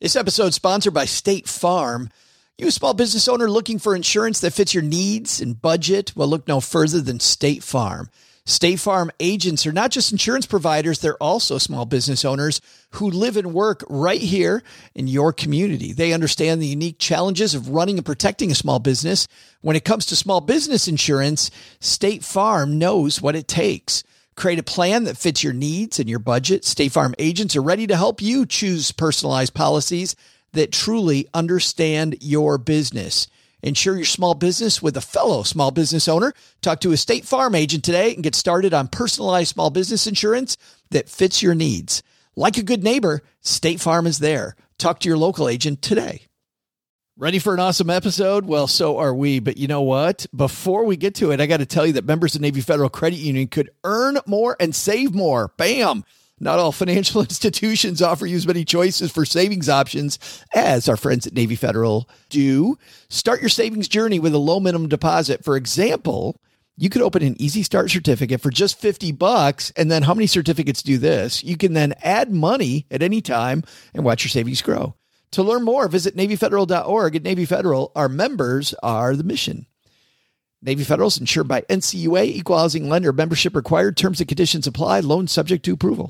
This episode is sponsored by State Farm. You a small business owner looking for insurance that fits your needs and budget? Well, look no further than State Farm. State Farm agents are not just insurance providers, they're also small business owners who live and work right here in your community. They understand the unique challenges of running and protecting a small business. When it comes to small business insurance, State Farm knows what it takes. Create a plan that fits your needs and your budget. State Farm agents are ready to help you choose personalized policies that truly understand your business. Insure your small business with a fellow small business owner. Talk to a State Farm agent today and get started on personalized small business insurance that fits your needs. Like a good neighbor, State Farm is there. Talk to your local agent today. Ready for an awesome episode? Well, so are we. But you know what? Before we get to it, I got to tell you that members of Navy Federal Credit Union could earn more and save more. Bam! Not all financial institutions offer you as many choices for savings options as our friends at Navy Federal do. Start your savings journey with a low minimum deposit. For example, you could open an Easy Start certificate for just $50. And then how many certificates do this? You can then add money at any time and watch your savings grow. To learn more, visit NavyFederal.org. At Navy Federal, our members are the mission. Navy Federal is insured by NCUA, Equal Housing Lender. Membership required. Terms and conditions apply. Loan subject to approval.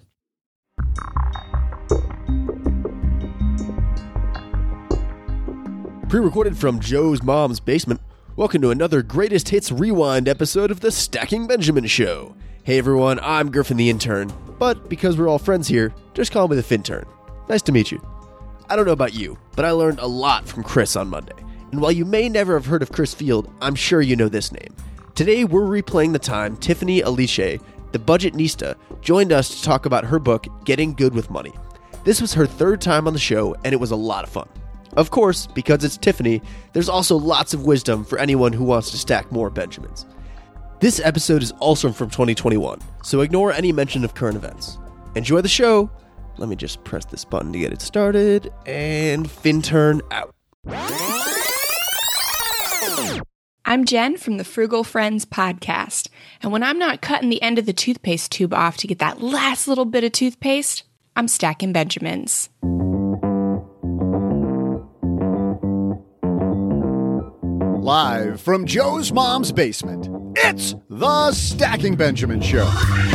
Pre-recorded from Joe's mom's basement, welcome to another Greatest Hits Rewind episode of the Stacking Benjamin Show. Hey everyone, I'm Griffin the Intern, but because we're all friends here, just call me the Fintern. Nice to meet you. I don't know about you, but I learned a lot from Chris on Monday. And while you may never have heard of Chris Field, I'm sure you know this name. Today, we're replaying the time Tiffany Aliche, the Budgetnista, joined us to talk about her book, Getting Good with Money. This was her third time on the show, and it was a lot of fun. Of course, because it's Tiffany, there's also lots of wisdom for anyone who wants to stack more Benjamins. This episode is also from 2021, so ignore any mention of current events. Enjoy the show. Let me just press this button to get it started, and Fintern out. I'm Jen from the Frugal Friends podcast, and when I'm not cutting the end of the toothpaste tube off to get that last little bit of toothpaste, I'm stacking Benjamins. Live from Joe's mom's basement, it's the Stacking Benjamin Show.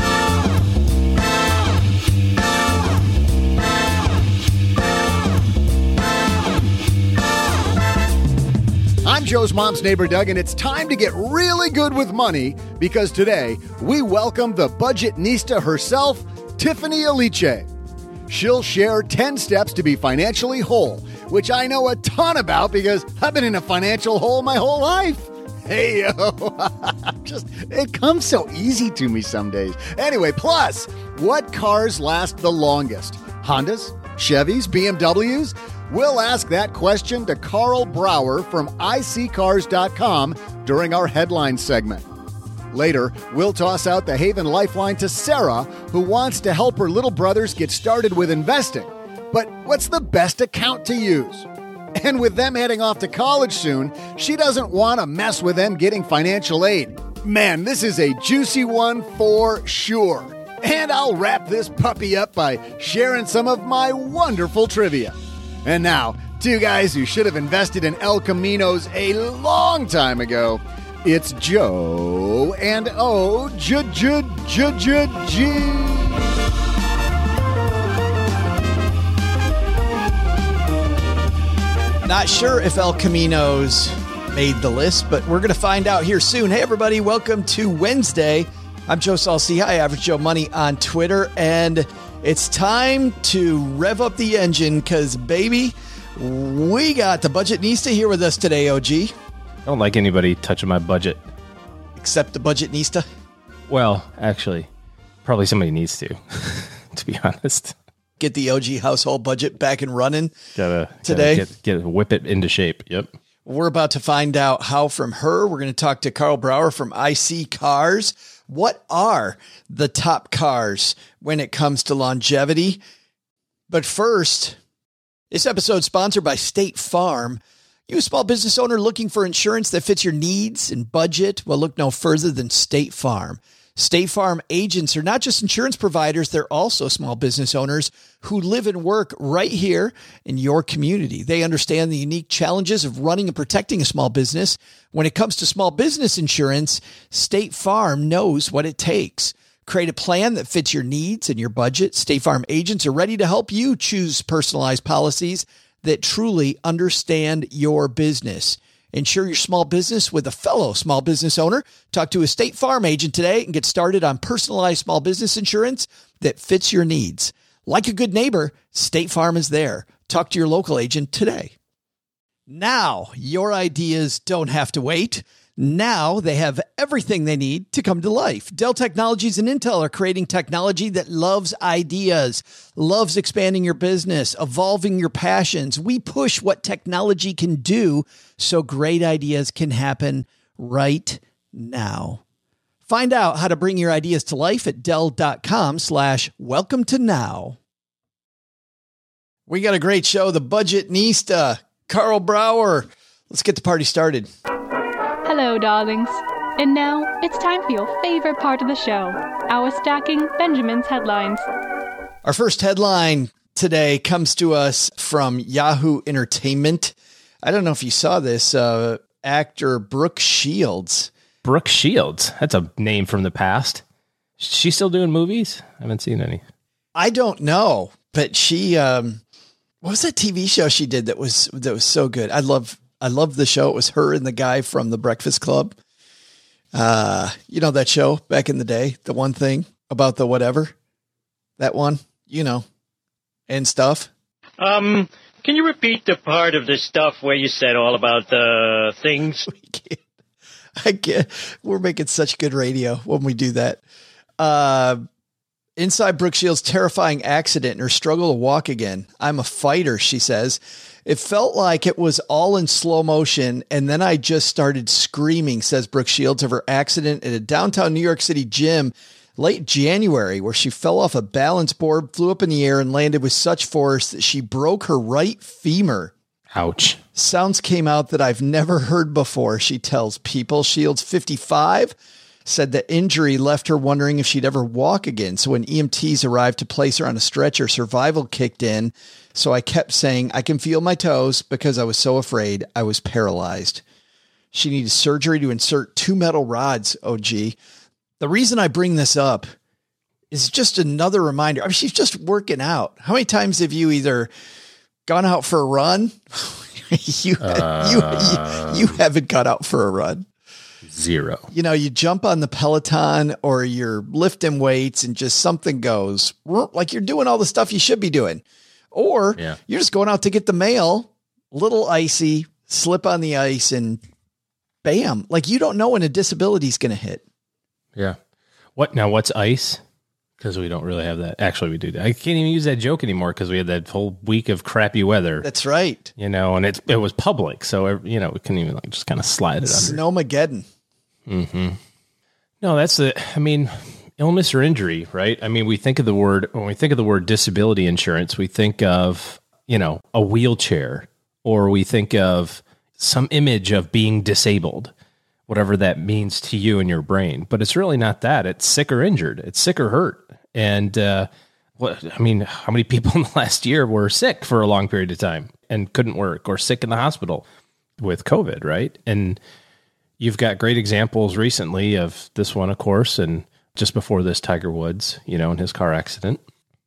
I'm Joe's mom's neighbor, Doug, and it's time to get really good with money because today we welcome the Budgetnista herself, Tiffany Aliche. She'll share 10 steps to be financially whole, which I know a ton about because I've been in a financial hole my whole life. Hey, yo, it comes so easy to me some days. Anyway, plus, what cars last the longest? Hondas? Chevys? BMWs? We'll ask that question to Carl Brower from iSeeCars.com during our headline segment. Later, we'll toss out the Haven Lifeline to Sarah, who wants to help her little brothers get started with investing. But what's the best account to use? And with them heading off to college soon, she doesn't want to mess with them getting financial aid. Man, this is a juicy one for sure. And I'll wrap this puppy up by sharing some of my wonderful trivia. And now, two guys who should have invested in El Caminos a long time ago. It's Joe and O-G. Not sure if El Caminos made the list, but we're going to find out here soon. Hey, everybody, welcome to Wednesday. I'm Joe Salciha, Average Joe Money on Twitter, and it's time to rev up the engine because, baby, we got the Budgetnista here with us today, OG. I don't like anybody touching my budget. Except the Budgetnista? Well, actually, probably somebody needs to be honest. Get the OG household budget back and running today. Whip it into shape. Yep. We're about to find out how from her. We're going to talk to Carl Brower from IC Cars. What are the top cars when it comes to longevity? But first, this episode is sponsored by State Farm. You a small business owner looking for insurance that fits your needs and budget? Well, look no further than State Farm. State Farm agents are not just insurance providers, they're also small business owners who live and work right here in your community. They understand the unique challenges of running and protecting a small business. When it comes to small business insurance, State Farm knows what it takes. Create a plan that fits your needs and your budget. State Farm agents are ready to help you choose personalized policies that truly understand your business. Insure your small business with a fellow small business owner. Talk to a State Farm agent today and get started on personalized small business insurance that fits your needs. Like a good neighbor, State Farm is there. Talk to your local agent today. Now, your ideas don't have to wait. Now they have everything they need to come to life. Dell Technologies and Intel are creating technology that loves ideas, loves expanding your business, evolving your passions. We push what technology can do so great ideas can happen right now. Find out how to bring your ideas to life at Dell.com/welcome to now. We got a great show, The Budgetnista, Carl Brower. Let's get the party started. Hello, darlings. And now it's time for your favorite part of the show, our Stacking Benjamin's headlines. Our first headline today comes to us from Yahoo Entertainment. I don't know if you saw this, actor Brooke Shields. Brooke Shields. That's a name from the past. She's still doing movies? I haven't seen any. I don't know, but she, what was that TV show she did that was so good? I love the show. It was her and the guy from The Breakfast Club. You know that show back in the day, the one thing about the whatever, that one, and stuff. Can you repeat the part of the stuff where you said all about the things? I can't. We're making such good radio when we do that. Inside Brooke Shields' terrifying accident and her struggle to walk again. I'm a fighter, she says. It felt like it was all in slow motion, and then I just started screaming, says Brooke Shields, of her accident at a downtown New York City gym late January, where she fell off a balance board, flew up in the air, and landed with such force that she broke her right femur. Ouch. Sounds came out that I've never heard before, she tells People. Shields, 55, said the injury left her wondering if she'd ever walk again. So when EMTs arrived to place her on a stretcher, survival kicked in. So I kept saying, I can feel my toes, because I was so afraid I was paralyzed. She needed surgery to insert 2 metal rods, OG. The reason I bring this up is just another reminder. I mean, she's just working out. How many times have you either gone out for a run? You haven't gone out for a run. 0. You jump on the Peloton or you're lifting weights and just something goes like you're doing all the stuff you should be doing. Or you're just going out to get the mail, little icy, slip on the ice and bam. Like you don't know when a disability is going to hit. Yeah. What's ice? Because we don't really have that. Actually, we do. I can't even use that joke anymore because we had that whole week of crappy weather. That's right. And it was public. So, we couldn't even just kind of slide it under. Snowmageddon. Mm-hmm. No, illness or injury, right? I mean, when we think of the word disability insurance, we think of, a wheelchair, or we think of some image of being disabled, whatever that means to you and your brain. But it's really not that. It's sick or injured. It's sick or hurt. And, how many people in the last year were sick for a long period of time and couldn't work, or sick in the hospital with COVID, right? And you've got great examples recently of this one, of course, and just before this, Tiger Woods, in his car accident.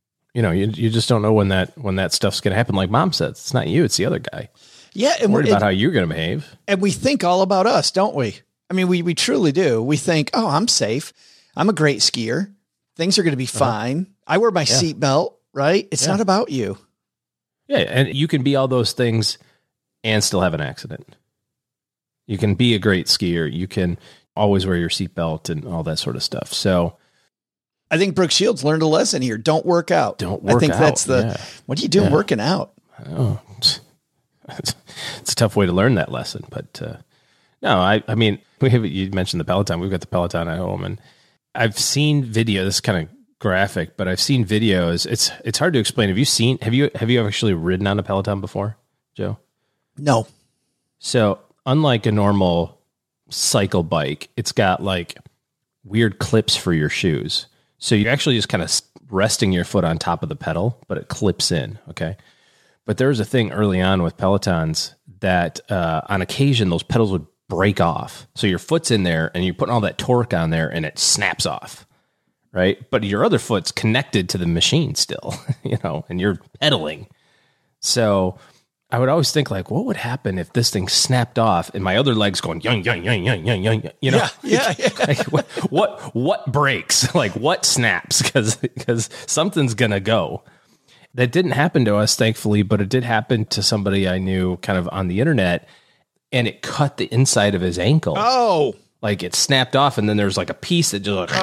You just don't know when that stuff's going to happen. Like Mom said, it's not you, it's the other guy. Yeah, and worried about how you're going to behave. And we think all about us, don't we? I mean, we truly do. We think, oh, I'm safe. I'm a great skier. Things are going to be fine. I wear my seatbelt, right? It's not about you. Yeah, and you can be all those things and still have an accident. You can be a great skier. You can always wear your seatbelt and all that sort of stuff. So I think Brooke Shields learned a lesson here. Don't work out. I think that's what are you doing working out? Oh, it's a tough way to learn that lesson. But no, I mean, you mentioned the Peloton. We've got the Peloton at home, and I've seen video. This is kind of graphic, but I've seen videos. It's hard to explain. Have you actually ridden on a Peloton before, Joe? No. So unlike a normal cycle bike, it's got like weird clips for your shoes. So you're actually just kind of resting your foot on top of the pedal, but it clips in, okay? But there was a thing early on with Pelotons that on occasion those pedals would break off. So your foot's in there and you're putting all that torque on there and it snaps off, right? But your other foot's connected to the machine still, and you're pedaling. So I would always think like, what would happen if this thing snapped off and my other leg's going, young, Yeah. like, what breaks? Like what snaps? Because something's going to go. That didn't happen to us, thankfully, but it did happen to somebody I knew kind of on the internet, and it cut the inside of his ankle. Oh. Like it snapped off, and then there's like a piece that just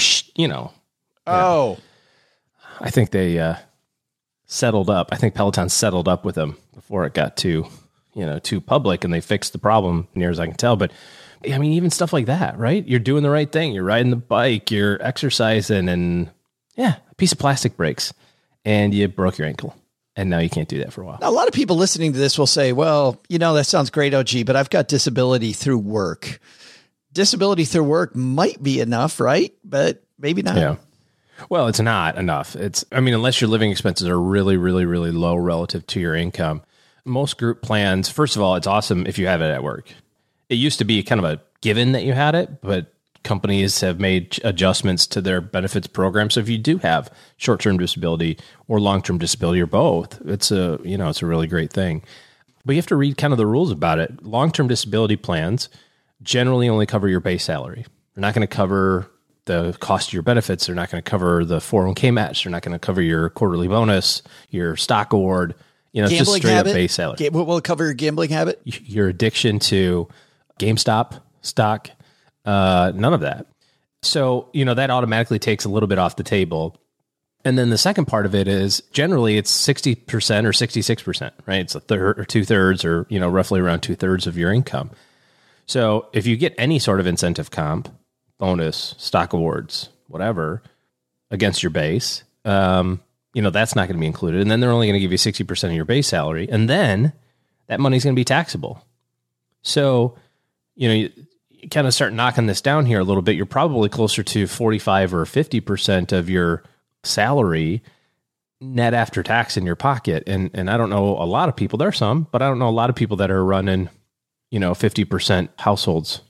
I think they settled up. I think Peloton settled up with him before it got too public, and they fixed the problem, near as I can tell. But I mean, even stuff like that, right? You're doing the right thing. You're riding the bike, you're exercising, and a piece of plastic breaks. And you broke your ankle, and now you can't do that for a while. Now, a lot of people listening to this will say, well, that sounds great, OG, but I've got disability through work. Disability through work might be enough, right? But maybe not. Yeah. Well, it's not enough. Unless your living expenses are really, really, really low relative to your income. Most group plans, first of all, it's awesome if you have it at work. It used to be kind of a given that you had it, but companies have made adjustments to their benefits program. So if you do have short-term disability or long-term disability or both, it's a really great thing. But you have to read kind of the rules about it. Long-term disability plans generally only cover your base salary. They're not going to cover the cost of your benefits. They're not going to cover the 401k match. They're not going to cover your quarterly bonus, your stock award. It's just straight up base salary. Will it cover your gambling habit? Your addiction to GameStop stock. None of that. So, that automatically takes a little bit off the table. And then the second part of it is generally it's 60% or 66%, right? It's a third or 2/3 or, roughly around 2/3 of your income. So if you get any sort of incentive comp, bonus, stock awards, whatever, against your base, that's not going to be included. And then they're only going to give you 60% of your base salary. And then that money's going to be taxable. So, you kind of start knocking this down here a little bit, you're probably closer to 45 or 50% of your salary net after tax in your pocket. And I don't know a lot of people, there are some, but I don't know a lot of people that are running, 50% households,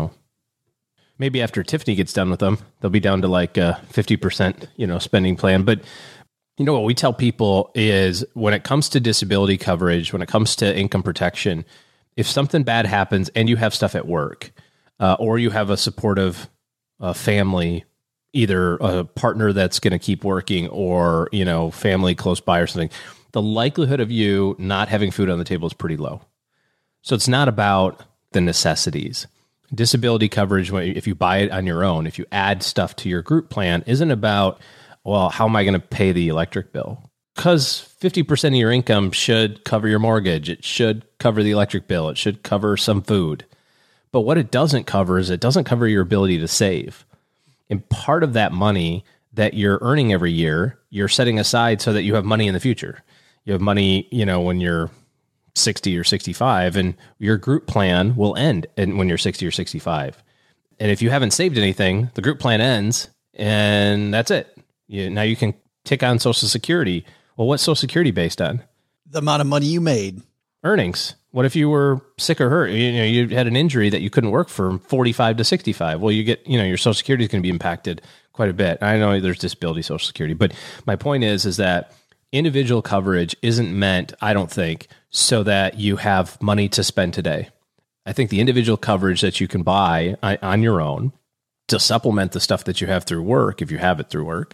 maybe after Tiffany gets done with them, they'll be down to like a 50%, spending plan. But what we tell people is when it comes to disability coverage, when it comes to income protection, if something bad happens and you have stuff at work, or you have a supportive family, either a partner that's going to keep working or, family close by or something, the likelihood of you not having food on the table is pretty low. So it's not about the necessities. Disability coverage, if you buy it on your own, if you add stuff to your group plan, isn't about, well, how am I going to pay the electric bill? Because 50% of your income should cover your mortgage. It should cover the electric bill. It should cover some food. But what it doesn't cover is it doesn't cover your ability to save. And part of that money that you're earning every year, you're setting aside so that you have money in the future. You have money, when you're 60 or 65, and your group plan will end when you're 60 or 65. And if you haven't saved anything, the group plan ends, and that's it. Now you can tick on Social Security. Well, what's Social Security based on? The amount of money you made. Earnings. What if you were sick or hurt? You had an injury that you couldn't work from 45 to 65. Well, you get, your Social Security is going to be impacted quite a bit. I know there's disability Social Security, but my point is that individual coverage isn't meant, I don't think, so that you have money to spend today. I think the individual coverage that you can buy on your own to supplement the stuff that you have through work, if you have it through work,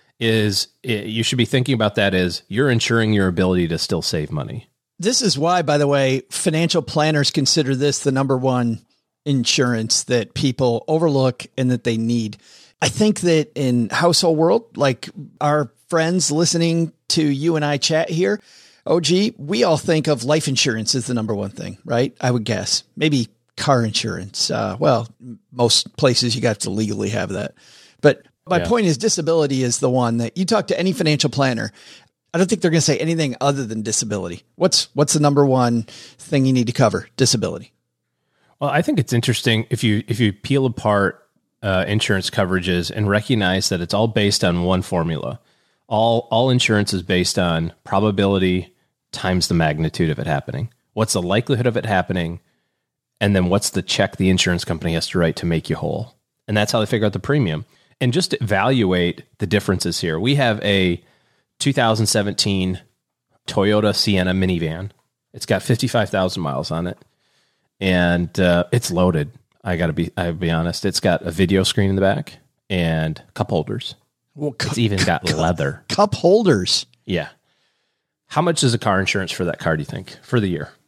you should be thinking about that as you're ensuring your ability to still save money. This is why, by the way, financial planners consider this the number one insurance that people overlook and that they need. I think that in household world, like our friends listening to you and I chat here, OG, we all think of life insurance as the number one thing, right? I would guess. Maybe car insurance. Most places you got to legally have that. But my point is disability is the one that you talk to any financial planner. I don't think they're going to say anything other than disability. What's the number one thing you need to cover? Disability. Well, I think it's interesting if you peel apart insurance coverages and recognize that it's all based on one formula. All insurance is based on probability times the magnitude of it happening. What's the likelihood of it happening? And then what's the check the insurance company has to write to make you whole? And that's how they figure out the premium. And just to evaluate the differences here, we have a 2017 Toyota Sienna minivan. It's got 55,000 miles on it, and it's loaded. I'll be honest. It's got a video screen in the back and cup holders. Well, it's even got leather. Cup holders. Yeah. How much is a car insurance for that car, do you think, for the year?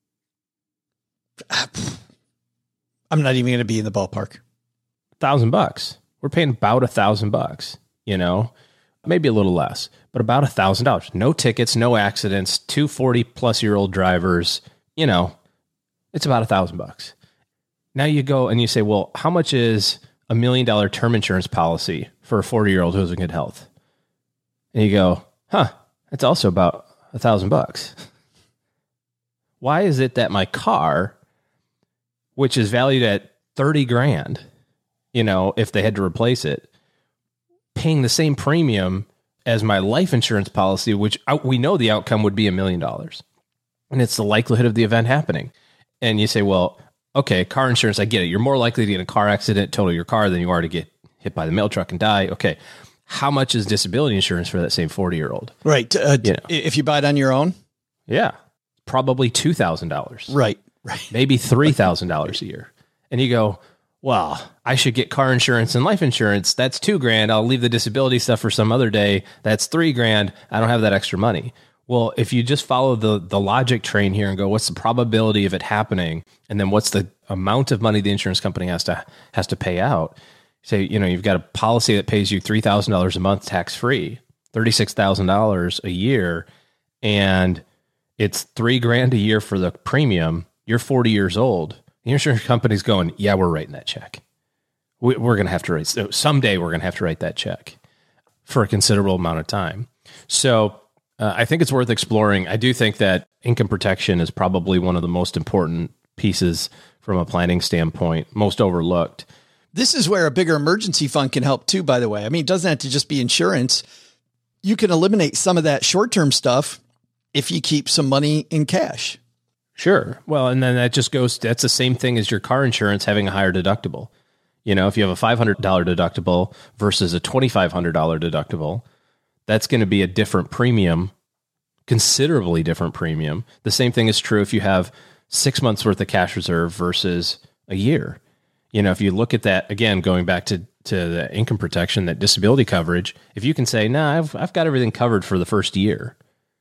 I'm not even going to be in the ballpark. $1,000. We're paying about $1,000, you know, maybe a little less, but about $1,000. No tickets, no accidents, 2 40-plus-year-old drivers, you know, it's about $1,000. Now you go and you say, well, how much is $1 million term insurance policy for a 40-year-old who's in good health? And you go, it's also about $1,000. Why is it that my car, which is valued at $30,000, you know, if they had to replace it, paying the same premium as my life insurance policy, which we know the outcome would be $1 million, and it's the likelihood of the event happening. And you say, well, okay, car insurance, I get it. You're more likely to get in a car accident, total your car, than you are to get hit by the mail truck and die. Okay, how much is disability insurance for that same 40-year-old? Right. If you buy it on your own? Yeah, probably $2,000. Right. Maybe $3,000 a year. And you go, well, I should get car insurance and life insurance. That's $2,000. I'll leave the disability stuff for some other day. That's $3,000. I don't have that extra money. Well, if you just follow the logic train here and go, what's the probability of it happening? And then what's the amount of money the insurance company has to pay out? Say, you know, you've got a policy that pays you $3,000 a month tax-free, $36,000 a year, and it's $3,000 a year for the premium. You're 40 years old. The insurance company's going, yeah, we're writing that check. We're going to have to write, someday we're going to have to write that check for a considerable amount of time. So I think it's worth exploring. I do think that income protection is probably one of the most important pieces from a planning standpoint, most overlooked. This is where a bigger emergency fund can help too, by the way. I mean, it doesn't have to just be insurance. You can eliminate some of that short-term stuff if you keep some money in cash. Sure. Well, and then that's the same thing as your car insurance having a higher deductible. You know, if you have a $500 deductible versus a $2,500 deductible, that's going to be a different premium, considerably different premium. The same thing is true if you have 6 months worth of cash reserve versus a year. You know, if you look at that, again, going back to the income protection, that disability coverage, if you can say, I've got everything covered for the first year,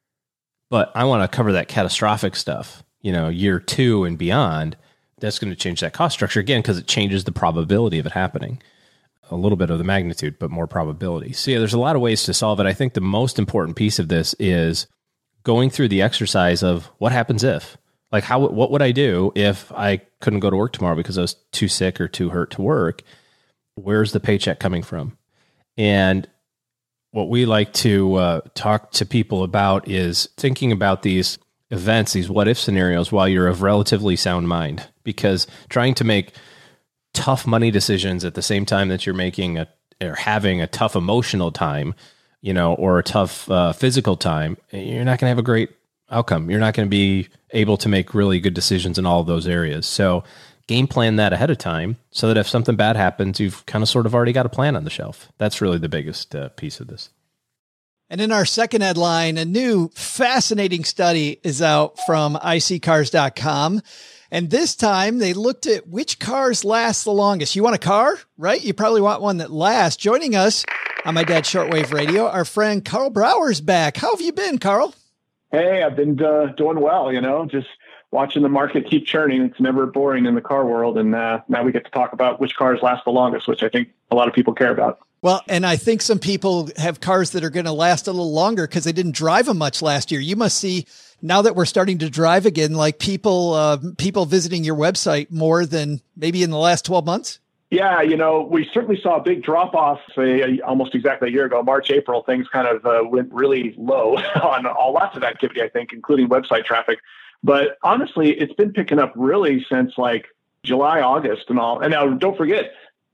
but I want to cover that catastrophic stuff, you know, year 2 and beyond, that's going to change that cost structure again, because it changes the probability of it happening. A little bit of the magnitude, but more probability. So yeah, there's a lot of ways to solve it. I think the most important piece of this is going through the exercise of what happens if. Like, what would I do if I couldn't go to work tomorrow because I was too sick or too hurt to work? Where's the paycheck coming from? And what we like to talk to people about is thinking about these events, these what-if scenarios, while you're of relatively sound mind. Because trying to make tough money decisions at the same time that you're making or having a tough emotional time, you know, or a tough physical time, you're not going to have a great outcome. You're not going to be able to make really good decisions in all of those areas. So game plan that ahead of time so that if something bad happens, you've kind of sort of already got a plan on the shelf. That's really the biggest piece of this. And in our second headline, a new fascinating study is out from iSeeCars.com. And this time they looked at which cars last the longest. You want a car, right? You probably want one that lasts. Joining us on My Dad's Shortwave Radio, our friend Carl Brower's back. How have you been, Carl? Hey, I've been doing well, you know, just watching the market keep churning. It's never boring in the car world. And now we get to talk about which cars last the longest, which I think a lot of people care about. Well, and I think some people have cars that are going to last a little longer because they didn't drive them much last year. You must see, now that we're starting to drive again, like people visiting your website more than maybe in the last 12 months? Yeah, you know, we certainly saw a big drop-off, say, almost exactly a year ago, March, April. Things kind of went really low on lots of activity, I think, including website traffic. But honestly, it's been picking up really since like July, August and all. And now don't forget,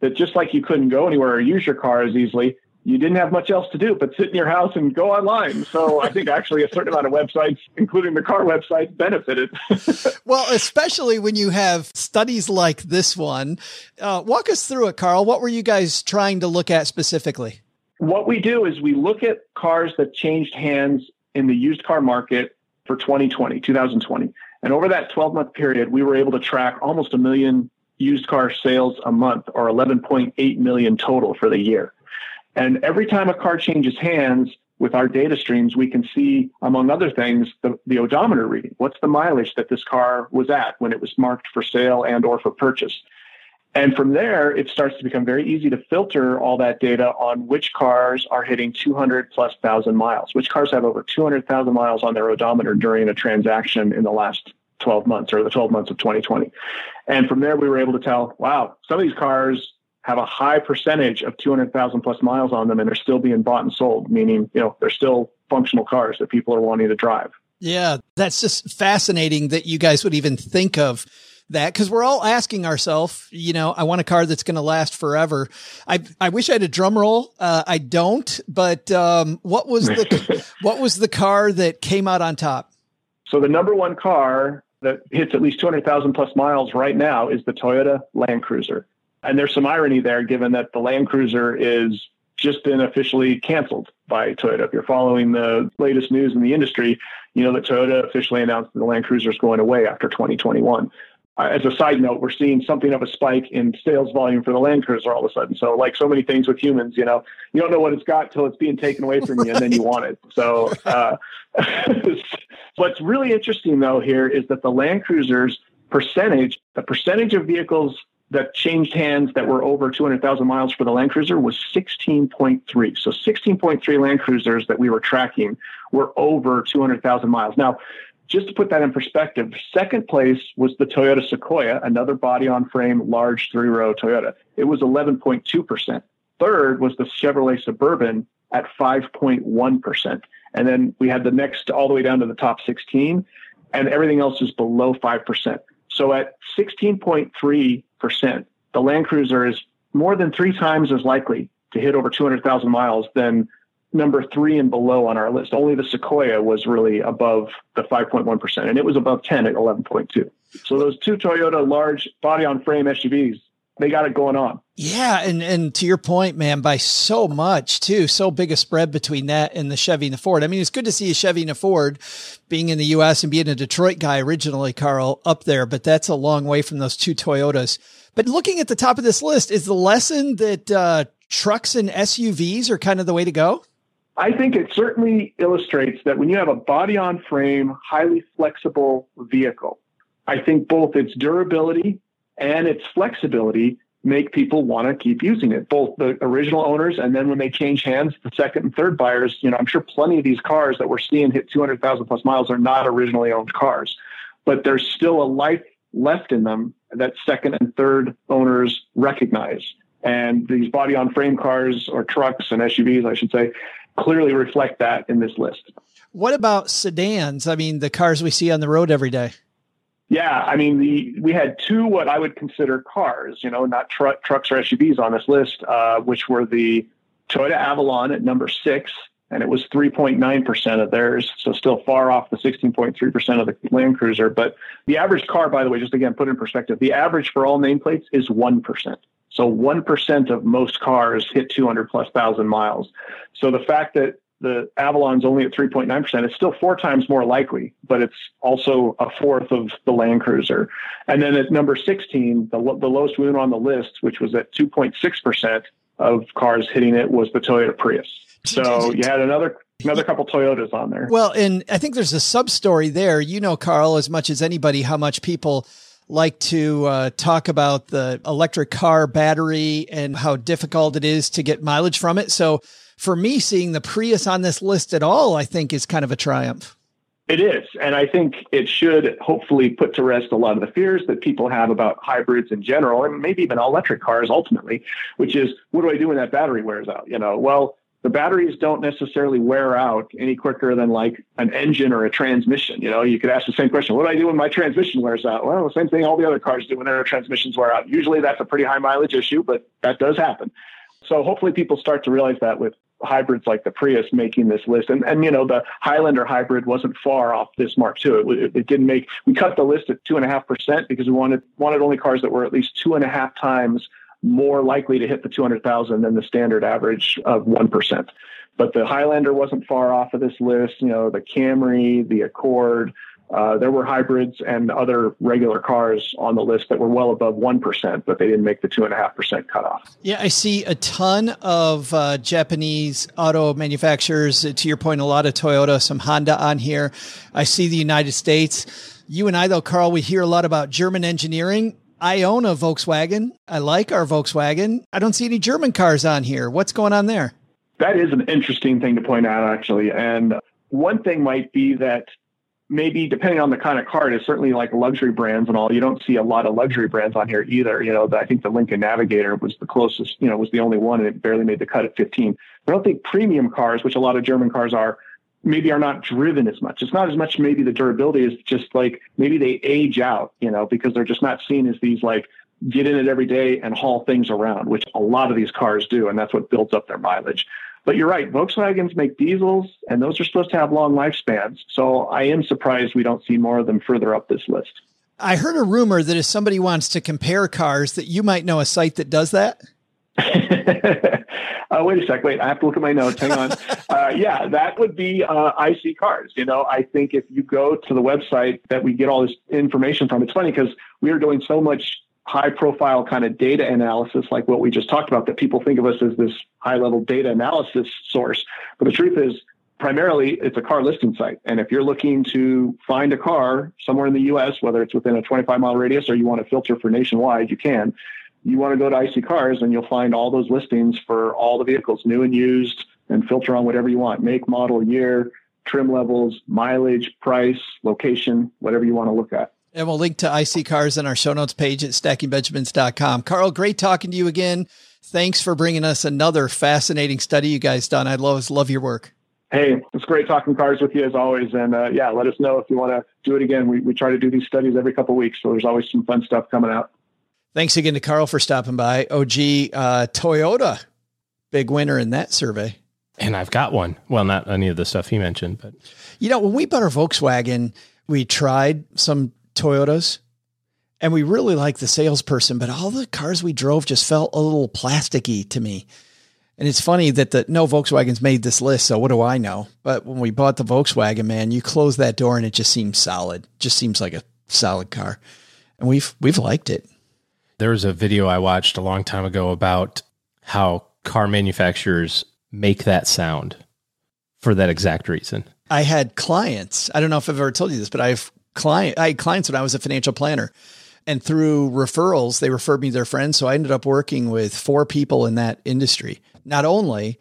that just like you couldn't go anywhere or use your car as easily, you didn't have much else to do but sit in your house and go online. So I think actually a certain amount of websites, including the car websites, benefited. Well, especially when you have studies like this one. Walk us through it, Carl. What were you guys trying to look at specifically? What we do is we look at cars that changed hands in the used car market for 2020. And over that 12-month period, we were able to track almost 1 million used car sales a month, or 11.8 million total for the year. And every time a car changes hands with our data streams, we can see, among other things, the odometer reading. What's the mileage that this car was at when it was marked for sale and or for purchase? And from there, it starts to become very easy to filter all that data on which cars are hitting 200,000+ miles, which cars have over 200,000 miles on their odometer during a transaction in the last 12 months or the 12 months of 2020. And from there, we were able to tell, wow, some of these cars have a high percentage of 200,000+ miles on them, and they're still being bought and sold, meaning, they're still functional cars that people are wanting to drive. Yeah, that's just fascinating that you guys would even think of that, because we're all asking ourselves, I want a car that's going to last forever. I wish I had a drum roll. I don't, but what was the car that came out on top? So the number one car that hits at least 200,000+ miles right now is the Toyota Land Cruiser. And there's some irony there, given that the Land Cruiser is just been officially canceled by Toyota. If you're following the latest news in the industry, you know that Toyota officially announced that the Land Cruiser is going away after 2021. As a side note, we're seeing something of a spike in sales volume for the Land Cruiser all of a sudden. So like so many things with humans, you don't know what it's got till it's being taken away from you, and then you want it. So what's really interesting, though, here is that the Land Cruiser's the percentage of vehicles that changed hands that were over 200,000 miles for the Land Cruiser was 16.3. So 16.3 Land Cruisers that we were tracking were over 200,000 miles. Now, just to put that in perspective, second place was the Toyota Sequoia, another body-on-frame, large three-row Toyota. It was 11.2%. Third was the Chevrolet Suburban at 5.1%. And then we had the next all the way down to the top 16, and everything else is below 5%. So at 16.3%, the Land Cruiser is more than 3 times as likely to hit over 200,000 miles than number 3 and below on our list. Only the Sequoia was really above the 5.1%, and it was above 10 at 11.2. So those two Toyota large body-on-frame SUVs, they got it going on. Yeah, and to your point, man, by so much too, so big a spread between that and the Chevy and the Ford. I mean, it's good to see a Chevy and a Ford being in the U.S. and being a Detroit guy originally, Carl, up there, but that's a long way from those two Toyotas. But looking at the top of this list, is the lesson that trucks and SUVs are kind of the way to go? I think it certainly illustrates that when you have a body-on-frame, highly flexible vehicle, I think both its durability and its flexibility make people want to keep using it, both the original owners and then when they change hands, the second and third buyers. I'm sure plenty of these cars that we're seeing hit 200,000+ miles are not originally owned cars, but there's still a life left in them that second and third owners recognize. And these body-on-frame cars, or trucks and SUVs, I should say, clearly reflect that in this list. What about sedans? I mean, the cars we see on the road every day. Yeah, I mean, we had two what I would consider cars, not trucks or SUVs on this list, which were the Toyota Avalon at number 6, and it was 3.9% of theirs, so still far off the 16.3% of the Land Cruiser. But the average car, by the way, just again, put in perspective, the average for all nameplates is 1%. So 1% of most cars hit 200,000+ miles. So the fact that the Avalon's only at 3.9%, it's still 4 times more likely, but it's also a fourth of the Land Cruiser. And then at number 16, the lowest we went on the list, which was at 2.6% of cars hitting it, was the Toyota Prius. So you had another couple Toyotas on there. Well, and I think there's a sub-story there. Carl, as much as anybody, how much people like to talk about the electric car battery and how difficult it is to get mileage from it. So for me, seeing the Prius on this list at all, I think is kind of a triumph. It is. And I think it should hopefully put to rest a lot of the fears that people have about hybrids in general, and maybe even all electric cars ultimately, which is, what do I do when that battery wears out? Well, the batteries don't necessarily wear out any quicker than like an engine or a transmission. You could ask the same question, what do I do when my transmission wears out? Well, the same thing all the other cars do when their transmissions wear out. Usually that's a pretty high mileage issue, but that does happen. So hopefully people start to realize that with hybrids like the Prius making this list. And the Highlander hybrid wasn't far off this mark too. It didn't make, we cut the list at 2.5% because we wanted only cars that were at least 2.5 times more likely to hit the 200,000 than the standard average of 1%. But the Highlander wasn't far off of this list. The Camry, the Accord, there were hybrids and other regular cars on the list that were well above 1%, but they didn't make the 2.5% cutoff. Yeah, I see a ton of Japanese auto manufacturers. To your point, a lot of Toyota, some Honda on here. I see the United States. You and I, though, Carl, we hear a lot about German engineering. I own a Volkswagen. I like our Volkswagen. I don't see any German cars on here. What's going on there? That is an interesting thing to point out, actually. And one thing might be that maybe depending on the kind of car, it's certainly like luxury brands and all. You don't see a lot of luxury brands on here either. I think the Lincoln Navigator was the closest, was the only one, and it barely made the cut at 15. I don't think premium cars, which a lot of German cars are, maybe are not driven as much. It's not as much maybe the durability is just like maybe they age out, because they're just not seen as these like get in it every day and haul things around, which a lot of these cars do. And that's what builds up their mileage. But you're right. Volkswagens make diesels, and those are supposed to have long lifespans. So I am surprised we don't see more of them further up this list. I heard a rumor that if somebody wants to compare cars, that you might know a site that does that. Wait a sec. Wait, I have to look at my notes. Hang on. Yeah, that would be IC Cars. I think if you go to the website that we get all this information from, it's funny because we are doing so much high profile kind of data analysis, like what we just talked about, that people think of us as this high level data analysis source. But the truth is, primarily, it's a car listing site. And if you're looking to find a car somewhere in the U.S., whether it's within a 25-mile radius or you want to filter for nationwide, you can. You want to go to IC Cars and you'll find all those listings for all the vehicles, new and used, and filter on whatever you want, make, model, year, trim levels, mileage, price, location, whatever you want to look at. And we'll link to IC Cars in our show notes page at stackingbenjamins.com. Carl, great talking to you again. Thanks for bringing us another fascinating study you guys done. I love your work. Hey, it's great talking cars with you as always. And let us know if you want to do it again. We try to do these studies every couple of weeks, so there's always some fun stuff coming out. Thanks again to Carl for stopping by. Toyota, big winner in that survey. And I've got one. Well, not any of the stuff he mentioned, but when we bought our Volkswagen, we tried some Toyotas and we really liked the salesperson, but all the cars we drove just felt a little plasticky to me. And it's funny that no Volkswagens made this list, so what do I know? But when we bought the Volkswagen, man, you close that door and it just seems solid. Just seems like a solid car. And we've liked it. There was a video I watched a long time ago about how car manufacturers make that sound for that exact reason. I had clients. I don't know if I've ever told you this, but I had clients when I was a financial planner, and through referrals, they referred me their friends. So I ended up working with 4 people in that industry. Not only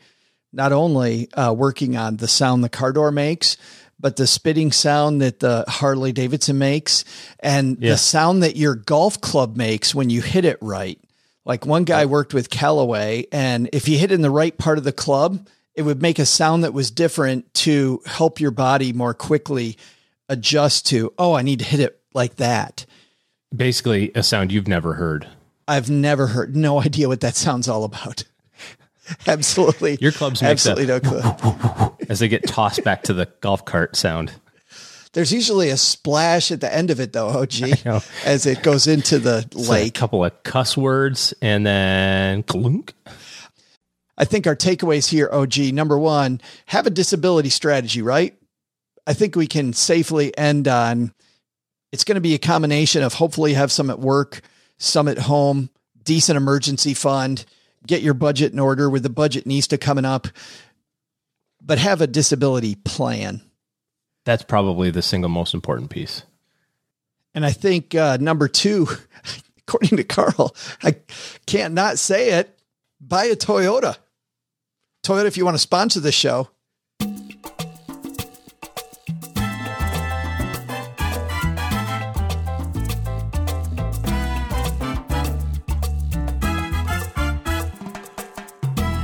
working on the sound the car door makes, but the spitting sound that the Harley Davidson makes and the sound that your golf club makes when you hit it right. Like one guy worked with Callaway, and if you hit in the right part of the club, it would make a sound that was different to help your body more quickly adjust to, I need to hit it like that. Basically a sound you've never heard. I've never heard, no idea what that sound's all about. Absolutely. Your clubs make absolutely no clue. As they get tossed back to the golf cart sound. There's usually a splash at the end of it, though, OG, as it goes into the lake. A couple of cuss words and then clunk. I think our takeaways here, OG, number 1, have a disability strategy, right? I think we can safely end on, it's going to be a combination of hopefully have some at work, some at home, decent emergency fund, get your budget in order with the budget NISTA coming up, but have a disability plan. That's probably the single most important piece. And I think number 2, according to Carl, I can't not say it, buy a Toyota. Toyota, if you want to sponsor the show.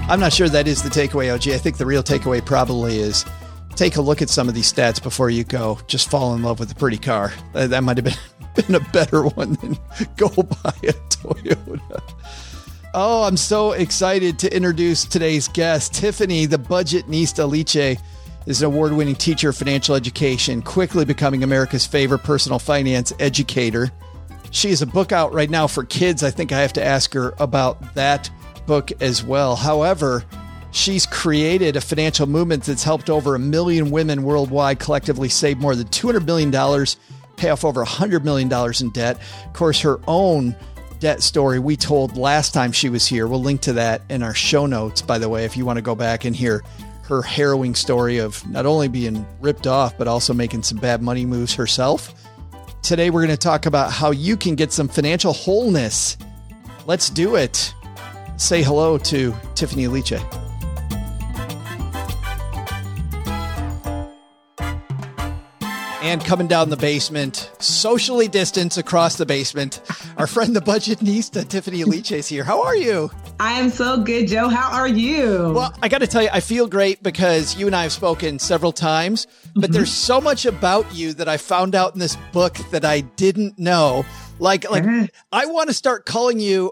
I'm not sure that is the takeaway, OG. I think the real takeaway probably is take a look at some of these stats before you go just fall in love with a pretty car. That might have been a better one than go buy a Toyota. Oh, I'm so excited to introduce today's guest. Tiffany, the Budgetnista Liche, is an award-winning teacher of financial education, quickly becoming America's favorite personal finance educator. She has a book out right now for kids. I think I have to ask her about that book as well. However, she's created a financial movement that's helped over 1 million women worldwide collectively save more than $200 million, pay off over $100 million in debt. Of course, her own debt story we told last time she was here. We'll link to that in our show notes, by the way, if you want to go back and hear her harrowing story of not only being ripped off, but also making some bad money moves herself. Today, we're going to talk about how you can get some financial wholeness. Let's do it. Say hello to Tiffany Liche. And coming down the basement, socially distanced across the basement, our friend, the Budgetnista, Tiffany Liche, is here. How are you? I am so good, Joe. How are you? Well, I got to tell you, I feel great because you and I have spoken several times, but there's so much about you that I found out in this book that I didn't know. Like I want to start calling you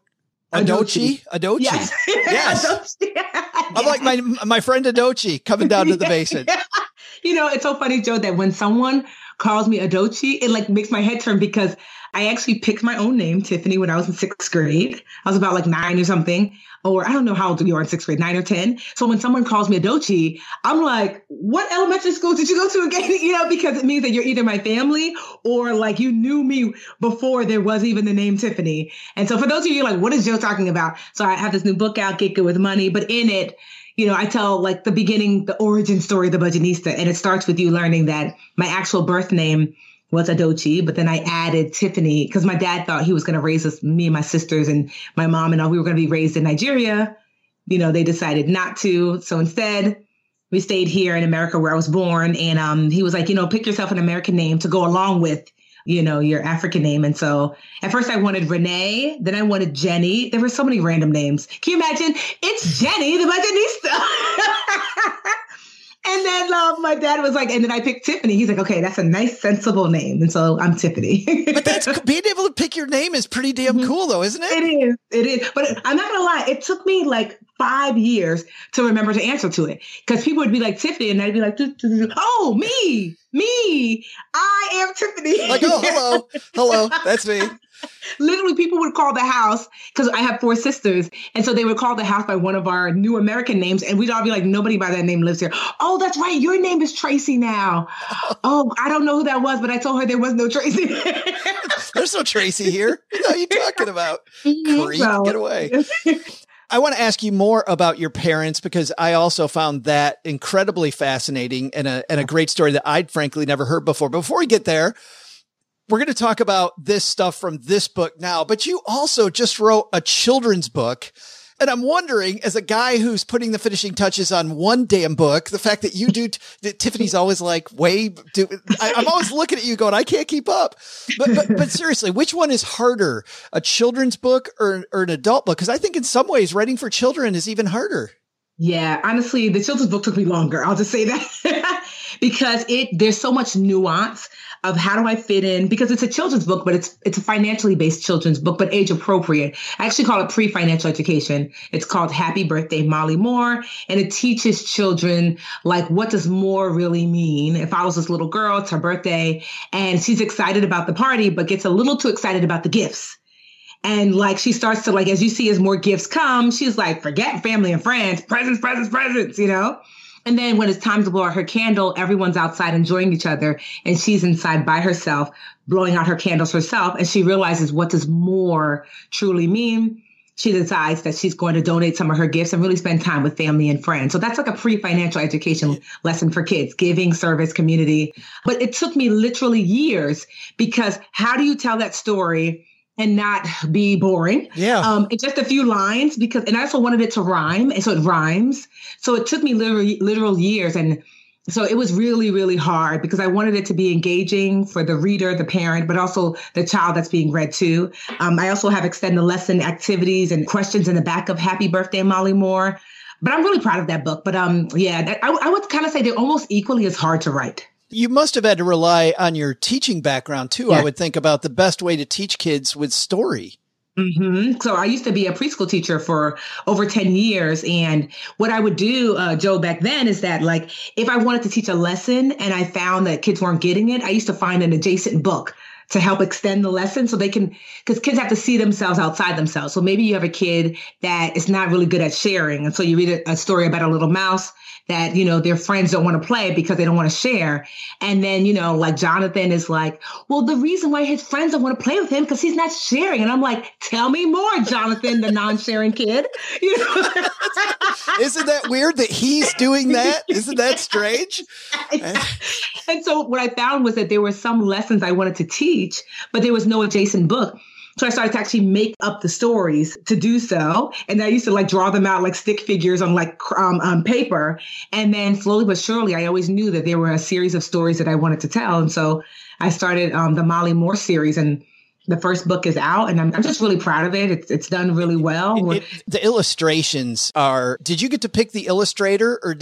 Adochi. Yes. Yes. I'm like my friend Adochi coming down to the basement. You know, it's so funny, Joe, that when someone calls me Adochi, it like makes my head turn because I actually picked my own name, Tiffany, when I was in 6th grade. I was about like 9 or something, or I don't know how old you are in 6th grade, 9 or 10. So when someone calls me Adochi, I'm like, what elementary school did you go to again? You know, because it means that you're either my family or like you knew me before there was even the name Tiffany. And so for those of you like, what is Joe talking about? So I have this new book out, Get Good with Money, but in it, you know, I tell like the beginning, the origin story of the Budgetnista, and it starts with you learning that my actual birth name was Adochi, but then I added Tiffany because my dad thought he was going to raise us, me and my sisters and my mom and all, we were going to be raised in Nigeria. You know, they decided not to. So instead, we stayed here in America where I was born. And he was like, you know, pick yourself an American name to go along with, you know, your African name. And so at first I wanted Renee, then I wanted Jenny. There were so many random names. Can you imagine? It's Jenny, the Budgetnista. And then my dad was like, and then I picked Tiffany. He's like, okay, that's a nice, sensible name. And so I'm Tiffany. But that's being able to pick your name is pretty damn cool though, isn't it? It is. But I'm not gonna lie. It took me like 5 years to remember to answer to it. Because people would be like, Tiffany, and I'd be like, oh, me, I am Tiffany. Like, oh, hello, that's me. Literally, people would call the house because I have 4 sisters. And so they would call the house by one of our new American names. And we'd all be like, nobody by that name lives here. Oh, that's right. Your name is Tracy now. Oh, I don't know who that was, but I told her there was no Tracy. There's no Tracy here. What are you talking about? Creep, get away. I want to ask you more about your parents because I also found that incredibly fascinating and a great story that I'd frankly never heard before. Before we get there, we're going to talk about this stuff from this book now, but you also just wrote a children's book. And I'm wondering, as a guy who's putting the finishing touches on one damn book, the fact that you do, Tiffany's always like, I'm always looking at you going, I can't keep up. But seriously, which one is harder, a children's book or an adult book? Because I think in some ways writing for children is even harder. Yeah, honestly, the children's book took me longer. I'll just say that because there's so much nuance of how do I fit in, because it's a children's book, but it's a financially based children's book, but age appropriate. I actually call it pre-financial education. It's called Happy Birthday, Molly Moore. And it teaches children, like, what does more really mean? If I was this little girl, it's her birthday and she's excited about the party, but gets a little too excited about the gifts. And like, she starts to like, as you see, as more gifts come, she's like, forget family and friends, presents, you know? And then when it's time to blow out her candle, everyone's outside enjoying each other. And she's inside by herself, blowing out her candles herself. And she realizes, what does more truly mean? She decides that she's going to donate some of her gifts and really spend time with family and friends. So that's like a pre-financial education lesson for kids, giving, service, community. But it took me literally years, because how do you tell that story and not be boring? Yeah. In just a few lines, and I also wanted it to rhyme. And so it rhymes. So it took me literal years. And So it was really, really hard because I wanted it to be engaging for the reader, the parent, but also the child that's being read to. I also have extended lesson activities and questions in the back of Happy Birthday, Molly Moore. But I'm really proud of that book. But I would kind of say they're almost equally as hard to write. You must have had to rely on your teaching background too. Yeah. I would think about the best way to teach kids with story. Mm-hmm. So I used to be a preschool teacher for over 10 years. And what I would do, Joe, back then is that like, if I wanted to teach a lesson and I found that kids weren't getting it, I used to find an adjacent book to help extend the lesson so they can, because kids have to see themselves outside themselves. So maybe you have a kid that is not really good at sharing. And so you read a story about a little mouse that, you know, their friends don't want to play because they don't want to share. And then, you know, like Jonathan is like, well, the reason why his friends don't want to play with him because he's not sharing. And I'm like, tell me more, Jonathan, the non-sharing kid. You know? Isn't that weird that he's doing that? Isn't that strange? And so what I found was that there were some lessons I wanted to teach, but there was no adjacent book. So I started to actually make up the stories to do so. And I used to like draw them out like stick figures on like paper. And then slowly but surely, I always knew that there were a series of stories that I wanted to tell. And so I started the Molly Moore series, and the first book is out, and I'm just really proud of it. It's done really well. The illustrations are, did you get to pick the illustrator or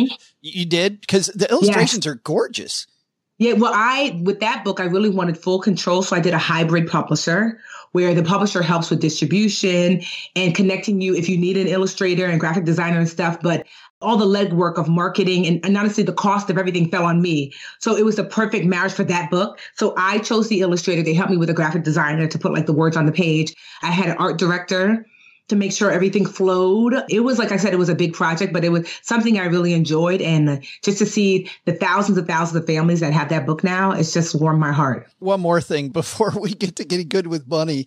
you did? Because the illustrations are gorgeous. Yeah, well, with that book, I really wanted full control. So I did a hybrid publisher where the publisher helps with distribution and connecting you if you need an illustrator and graphic designer and stuff. But all the legwork of marketing and honestly, the cost of everything fell on me. So it was the perfect marriage for that book. So I chose the illustrator. They helped me with a graphic designer to put like the words on the page. I had an art director to make sure everything flowed. It was, like I said, it was a big project, but it was something I really enjoyed. And just to see the thousands of families that have that book now, it's just warmed my heart. One more thing before we get to getting good with money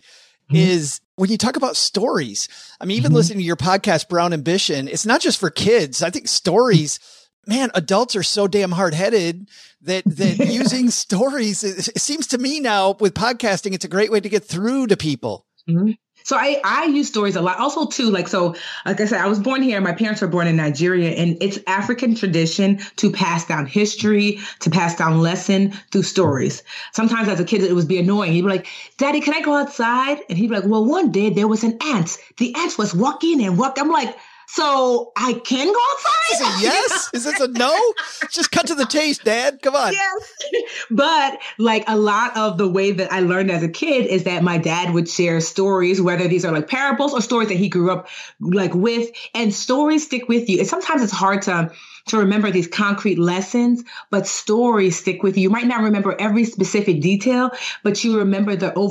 is when you talk about stories. I mean, even listening to your podcast, Brown Ambition, it's not just for kids. I think stories, man, adults are so damn hard-headed that using stories, it seems to me now with podcasting, it's a great way to get through to people. Mm-hmm. So I use stories a lot. Also, too, like I said, I was born here. My parents were born in Nigeria, and it's African tradition to pass down history, to pass down lesson through stories. Sometimes as a kid, it would be annoying. He'd be like, Daddy, can I go outside? And he'd be like, well, one day there was an ant. The ant was walking and walking. I'm like, so I can go outside? Is it yes? Is this a no? Just cut to the chase, Dad. Come on. Yes. But like a lot of the way that I learned as a kid is that my dad would share stories, whether these are like parables or stories that he grew up like with, and stories stick with you. And sometimes it's hard to remember these concrete lessons, but stories stick with you. You might not remember every specific detail, but you remember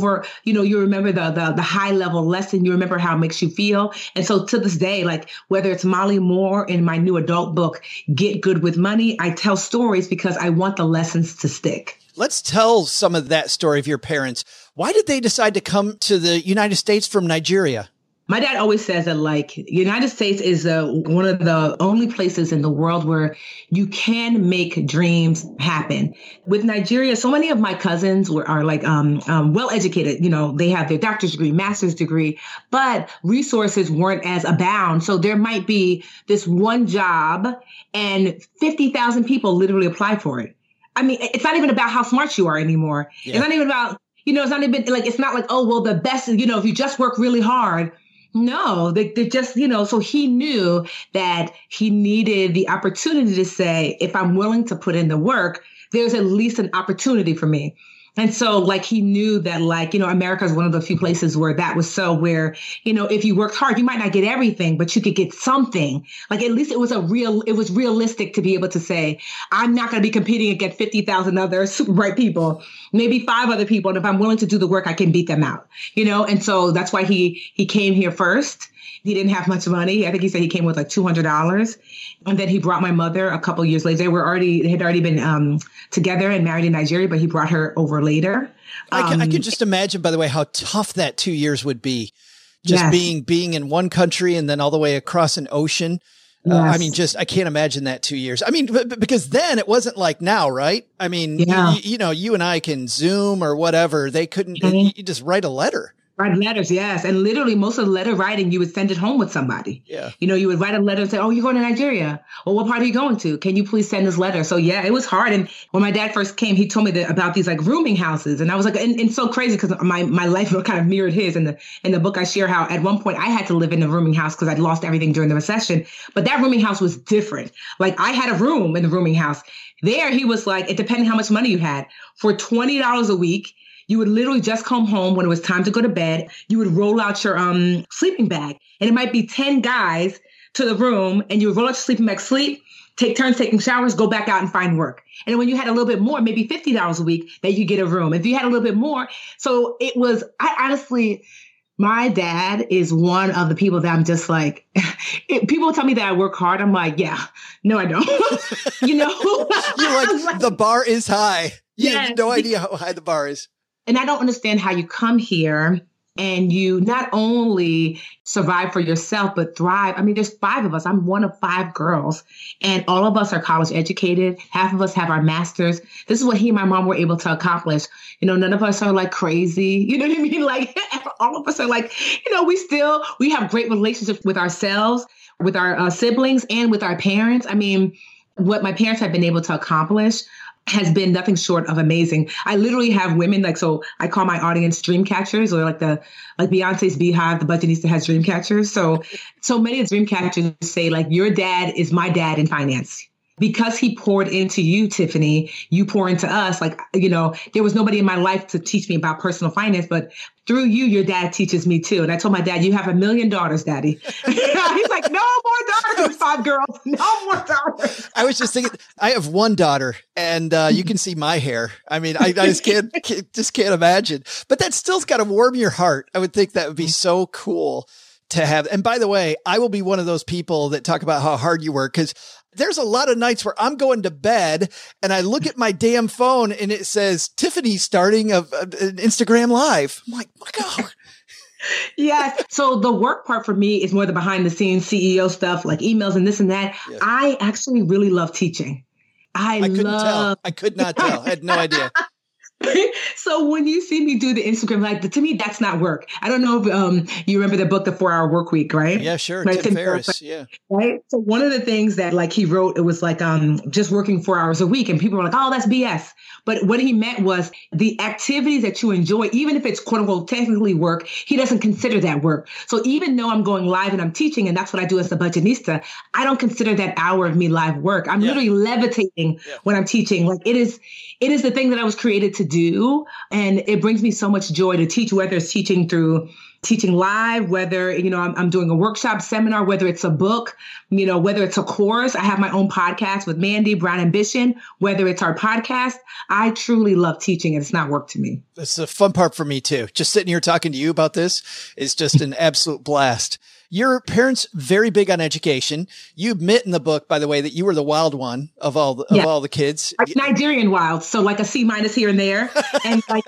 you remember the high level lesson. You remember how it makes you feel. And so to this day, like whether it's Molly Moore in my new adult book, Get Good with Money, I tell stories because I want the lessons to stick. Let's tell some of that story of your parents. Why did they decide to come to the United States from Nigeria? My dad always says that like United States is one of the only places in the world where you can make dreams happen. With Nigeria, so many of my cousins are like well educated. You know, they have their doctor's degree, master's degree, but resources weren't as abound. So there might be this one job and 50,000 people literally apply for it. I mean, it's not even about how smart you are anymore. Yeah. It's not even about, it's not even like, it's not like, oh, well, the best, if you just work really hard. No, they just, so he knew that he needed the opportunity to say, if I'm willing to put in the work, there's at least an opportunity for me. And so like he knew that like, America is one of the few places where that was so where, if you worked hard, you might not get everything, but you could get something. Like at least it was realistic to be able to say, I'm not going to be competing against 50,000 other super bright people, maybe 5 other people. And if I'm willing to do the work, I can beat them out, And so that's why he came here first. He didn't have much money. I think he said he came with like $200. And then he brought my mother a couple of years later. They had already been together and married in Nigeria, but he brought her over later. I can just imagine, by the way, how tough that 2 years would be. Just being in one country and then all the way across an ocean. Yes. I can't imagine that 2 years. I mean, because then it wasn't like now, right? I mean, you and I can Zoom or whatever. They couldn't, you just write a letter. Write letters, yes. And literally most of the letter writing, you would send it home with somebody. Yeah. You would write a letter and say, oh, you're going to Nigeria. Well, what part are you going to? Can you please send this letter? So yeah, it was hard. And when my dad first came, he told me about these like rooming houses. And I was like, and so crazy because my life kind of mirrored his. In the book, I share how at one point I had to live in a rooming house because I'd lost everything during the recession. But that rooming house was different. Like I had a room in the rooming house. There, he was like, it depended how much money you had. For $20 a week, you would literally just come home when it was time to go to bed. You would roll out your sleeping bag, and it might be 10 guys to the room, and you would roll out your sleeping bag, sleep, take turns taking showers, go back out and find work. And when you had a little bit more, maybe $50 a week, that you get a room. If you had a little bit more, so it was. I honestly, my dad is one of the people that I'm just like. People tell me that I work hard. I'm like, yeah, no, I don't. You're like the bar is high. You have no idea how high the bar is. And I don't understand how you come here and you not only survive for yourself, but thrive. I mean, there's 5 of us. I'm one of 5 girls, and all of us are college educated. Half of us have our masters. This is what he and my mom were able to accomplish. None of us are like crazy. You know what I mean? Like all of us are like, we have great relationships with ourselves, with our siblings, and with our parents. I mean, what my parents have been able to accomplish has been nothing short of amazing. I literally have women so I call my audience dream catchers, or like Beyonce's Beehive, the Budgetnista has dream catchers. So many of the dream catchers say like, your dad is my dad in finance. Because he poured into you, Tiffany, you pour into us. Like, there was nobody in my life to teach me about personal finance, but through you, your dad teaches me too. And I told my dad, you have 1 million daughters, Daddy. He's like, no more daughters, 5 girls, no more daughters. I was just thinking, I have 1 daughter, and you can see my hair. I mean, I just can't imagine. But that still's got to warm your heart. I would think that would be so cool to have. And by the way, I will be one of those people that talk about how hard you work, because there's a lot of nights where I'm going to bed and I look at my damn phone and it says Tiffany starting an Instagram Live. I'm like, my God. Yes. So the work part for me is more the behind the scenes CEO stuff, like emails and this and that. Yeah. I actually really love teaching. I could not tell. I had no idea. So when you see me do the Instagram, like to me, that's not work. I don't know if you remember the book, The 4-Hour Workweek, right? Yeah, sure. Right? Tim Ferriss. Yeah. Right. So one of the things that like he wrote, it was like just working 4 hours a week, and people were like, oh, that's BS. But what he meant was the activities that you enjoy, even if it's quote unquote technically work, he doesn't consider that work. So even though I'm going live and I'm teaching, and that's what I do as the Budgetnista, I don't consider that hour of me live work. I'm literally levitating when I'm teaching. Like it is the thing that I was created to do. And it brings me so much joy to teach, whether it's teaching through teaching live, whether, I'm doing a workshop seminar, whether it's a book, whether it's a course. I have my own podcast with Mandy, Brown Ambition, whether it's our podcast. I truly love teaching, and it's not work to me. That's the fun part for me too. Just sitting here talking to you about this is just an absolute blast. Your parents very big on education. You admit in the book, by the way, that you were the wild one of all the kids. Nigerian wild, so like a C- here and there, and like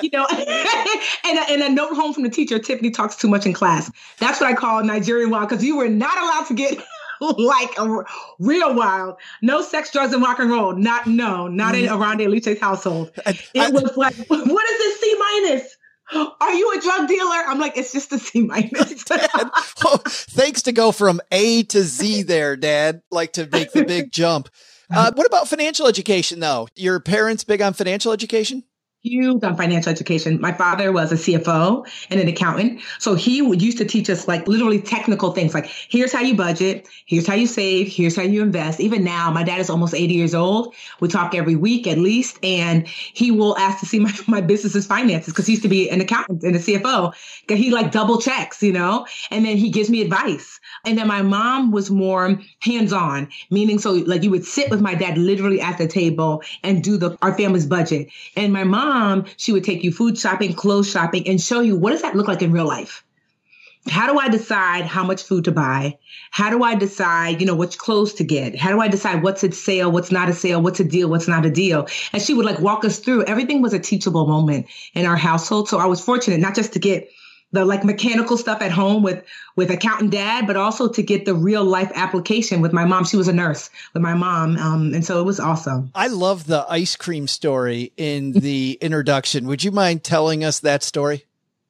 and a note home from the teacher. Tiffany talks too much in class. That's what I call Nigerian wild, because you were not allowed to get like a real wild. No sex, drugs, and rock and roll. Not in Aranda Alice's household. It was like, what is this C-? Are you a drug dealer? I'm like, it's just a C-. Thanks to go from A to Z there, Dad, like to make the big jump. What about financial education, though? Your parents big on financial education? Huge on financial education. My father was a CFO and an accountant. So he used to teach us like literally technical things like, here's how you budget, here's how you save, here's how you invest. Even now, my dad is almost 80 years old. We talk every week at least, and he will ask to see my business's finances, because he used to be an accountant and a CFO. He like double checks, and then he gives me advice. And then my mom was more hands-on, meaning so like you would sit with my dad literally at the table and do our family's budget. And my mom, she would take you food shopping, clothes shopping, and show you, what does that look like in real life? How do I decide how much food to buy? How do I decide, which clothes to get? How do I decide what's a sale, what's not a sale, what's a deal, what's not a deal? And she would like walk us through. Everything was a teachable moment in our household. So I was fortunate not just to get the like mechanical stuff at home with accountant dad, but also to get the real life application with my mom. She was a nurse with my mom. And so it was awesome. I love the ice cream story in the introduction. Would you mind telling us that story?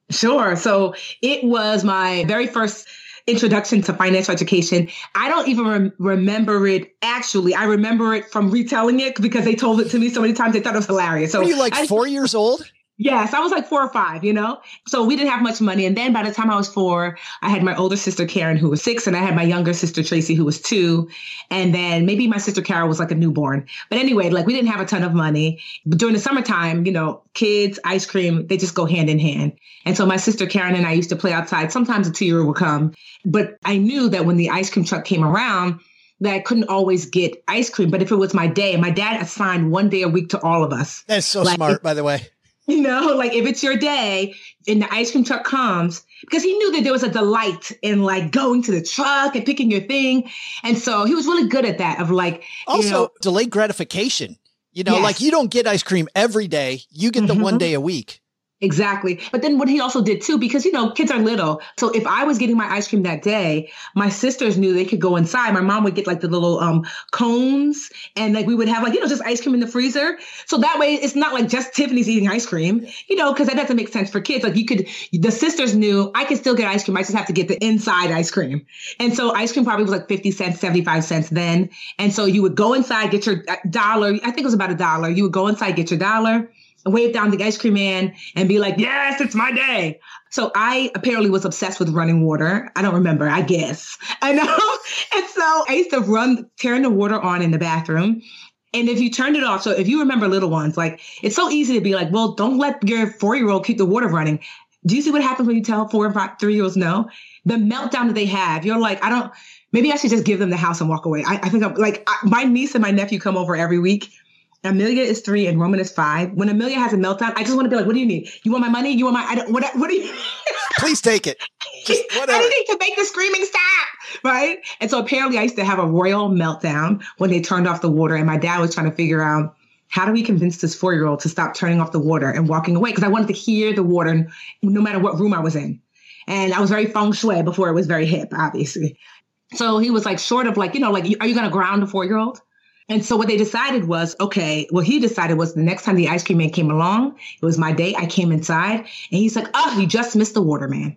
Sure. So it was my very first introduction to financial education. I don't even remember it actually. I remember it from retelling it because they told it to me so many times. They thought it was hilarious. So were you like 4 years old? Yes, I was like 4 or 5, So we didn't have much money. And then by the time I was 4, I had my older sister, Karen, who was 6, and I had my younger sister, Tracy, who was 2. And then maybe my sister, Carol, was like a newborn. But anyway, like we didn't have a ton of money. But during the summertime, kids, ice cream, they just go hand in hand. And so my sister, Karen, and I used to play outside. Sometimes a 2-year-old would come. But I knew that when the ice cream truck came around, that I couldn't always get ice cream. But if it was my day, my dad assigned 1 day a week to all of us. That's so smart, by the way. Like if it's your day and the ice cream truck comes, because he knew that there was a delight in like going to the truck and picking your thing. And so he was really good at that of like, also delayed gratification, Yes. like you don't get ice cream every day. You get the 1 day a week. Exactly. But then what he also did too, because, kids are little. So if I was getting my ice cream that day, my sisters knew they could go inside. My mom would get like the little cones and like we would have like, just ice cream in the freezer. So that way it's not like just Tiffany's eating ice cream, because that doesn't make sense for kids. Like the sisters knew I could still get ice cream. I just have to get the inside ice cream. And so ice cream probably was like 50 cents, 75 cents then. And so you would go inside, get your $1. I think it was about $1. You would go inside, get your $1. And wave down the ice cream man and be like, yes, it's my day. So I apparently was obsessed with running water. I don't remember, I guess. I know. And so I used to turn the water on in the bathroom. And if you turned it off, so if you remember little ones, like it's so easy to be like, well, don't let your 4-year-old keep the water running. Do you see what happens when you tell 4 and 5, 3-year-olds no? The meltdown that they have, you're like, maybe I should just give them the house and walk away. I think I'm like, my niece and my nephew come over every week. Amelia is 3 and Roman is 5. When Amelia has a meltdown, I just want to be like, what do you need? You want my money? You want what do you Please take it. Just whatever. Anything to make the screaming stop, right? And so apparently I used to have a royal meltdown when they turned off the water. And my dad was trying to figure out, how do we convince this 4-year-old to stop turning off the water and walking away? Because I wanted to hear the water no matter what room I was in. And I was very feng shui before it was very hip, obviously. So he was like, short of like, are you going to ground a 4-year-old? And so what they decided was, he decided was the next time the ice cream man came along, it was my day. I came inside and he's like, oh, you just missed the waterman.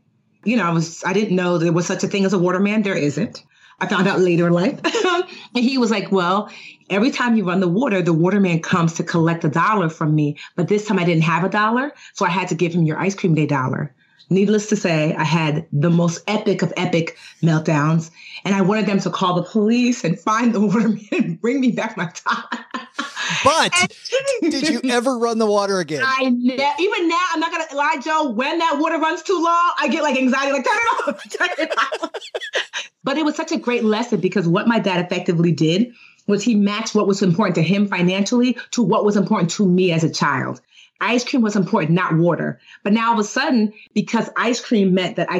I didn't know there was such a thing as a waterman. There isn't. I found out later in life. And he was like, well, every time you run the waterman comes to collect $1 from me. But this time I didn't have $1. So I had to give him your ice cream day $1. Needless to say, I had the most epic of epic meltdowns, and I wanted them to call the police and find the waterman and bring me back my $1. But did you ever run the water again? Even now, I'm not going to lie, Joe, when that water runs too long, I get like anxiety, like turn it off. But it was such a great lesson because what my dad effectively did was he matched what was important to him financially to what was important to me as a child. Ice cream was important, not water. But now all of a sudden, because ice cream meant that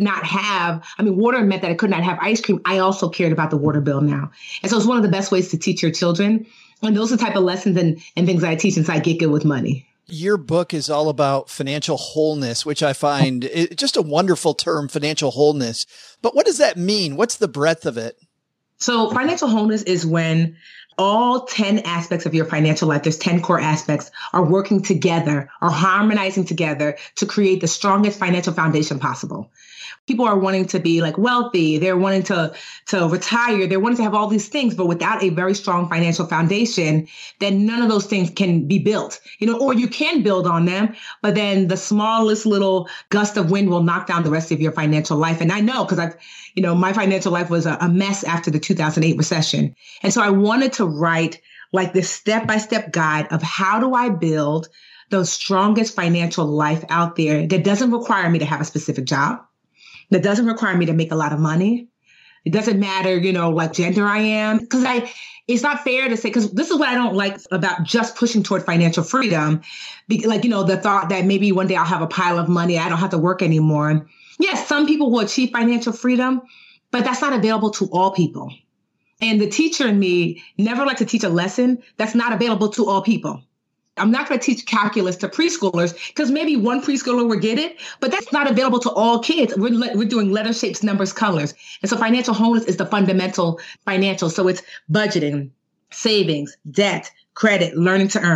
water meant that I could not have ice cream, I also cared about the water bill now. And so it's one of the best ways to teach your children. And those are the type of lessons and things that I teach inside Get Good with Money. Your book is all about financial wholeness, which I find just a wonderful term, financial wholeness. But what does that mean? What's the breadth of it? So financial wholeness is when all 10 aspects of your financial life, there's 10 core aspects, are working together, are harmonizing together to create the strongest financial foundation possible. People are wanting to be like wealthy. They're wanting to retire. They're wanting to have all these things, but without a very strong financial foundation, then none of those things can be built, or you can build on them, but then the smallest little gust of wind will knock down the rest of your financial life. And I know because my financial life was a mess after the 2008 recession. And so I wanted to write like this step-by-step guide of how do I build the strongest financial life out there that doesn't require me to have a specific job, that doesn't require me to make a lot of money. It doesn't matter, like gender I am, because it's not fair to say, because this is what I don't like about just pushing toward financial freedom. The thought that maybe one day I'll have a pile of money. I don't have to work anymore. Yes, some people will achieve financial freedom, but that's not available to all people. And the teacher in me never likes to teach a lesson that's not available to all people. I'm not going to teach calculus to preschoolers because maybe one preschooler will get it, but that's not available to all kids. We're doing letter shapes, numbers, colors. And so financial wholeness is the fundamental financial. So it's budgeting, savings, debt, credit, learning to earn.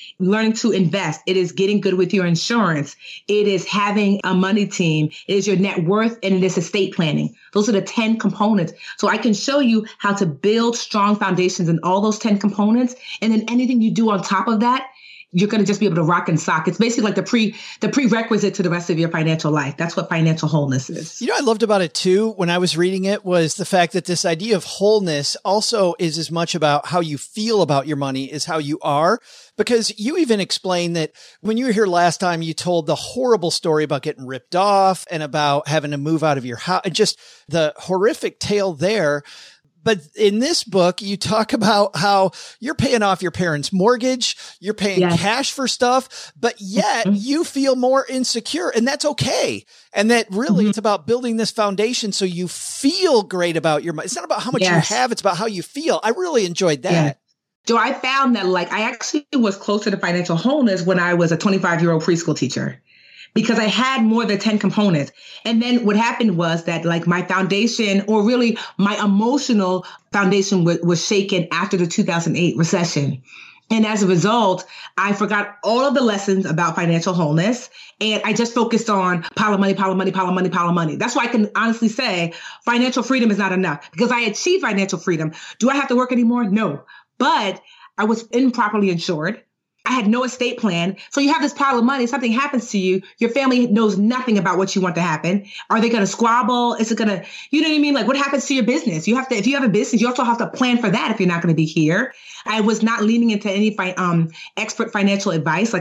learning to invest. It is getting good with your insurance. It is having a money team. It is your net worth, and it is estate planning. Those are the 10 components. So I can show you how to build strong foundations in all those 10 components. And then anything you do on top of that, you're going to just be able to rock and sock. It's basically like the prerequisite to the rest of your financial life. That's what financial wholeness is. You know, I loved about it too, when I was reading it, was the fact that this idea of wholeness also is as much about how you feel about your money as how you are. Because you even explained that when you were here last time, you told the horrible story about getting ripped off and about having to move out of your house, just the horrific tale there. But in this book, you talk about how you're paying off your parents' mortgage, you're paying cash for stuff, but yet you feel more insecure, and that's okay. And that really it's about building this foundation so you feel great about your money. It's not about how much you have, it's about how you feel. I really enjoyed that. Yeah. So I found that I actually was closer to financial wholeness when I was a 25-year-old preschool teacher, because I had more than 10 components. And then what happened was that my foundation, or really my emotional foundation, was shaken after the 2008 recession. And as a result, I forgot all of the lessons about financial wholeness. And I just focused on pile of money, pile of money, pile of money, pile of money. That's why I can honestly say financial freedom is not enough, because I achieved financial freedom. Do I have to work anymore? No. But I was improperly insured. I had no estate plan. So you have this pile of money. Something happens to you. Your family knows nothing about what you want to happen. Are they going to squabble? Is it going to, you know what I mean? Like, what happens to your business? You have to, if you have a business, you also have to plan for that if you're not going to be here. I was not leaning into any expert financial advice.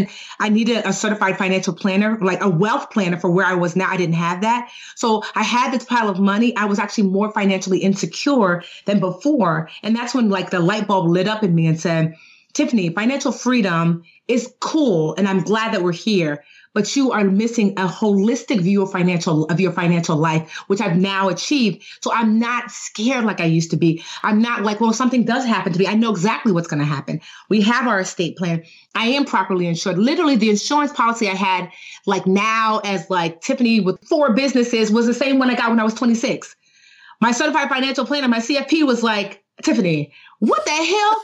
I needed a certified financial planner, like a wealth planner for where I was now. I didn't have that. So I had this pile of money. I was actually more financially insecure than before. And that's when the light bulb lit up in me and said, Tiffany, financial freedom is cool, and I'm glad that we're here, but you are missing a holistic view of your financial life, which I've now achieved. So I'm not scared like I used to be. I'm not like, well, if something does happen to me, I know exactly what's going to happen. We have our estate plan. I am properly insured. Literally, the insurance policy I had now as Tiffany with 4 businesses was the same one I got when I was 26. My certified financial planner, my CFP, was like, Tiffany, what the hell?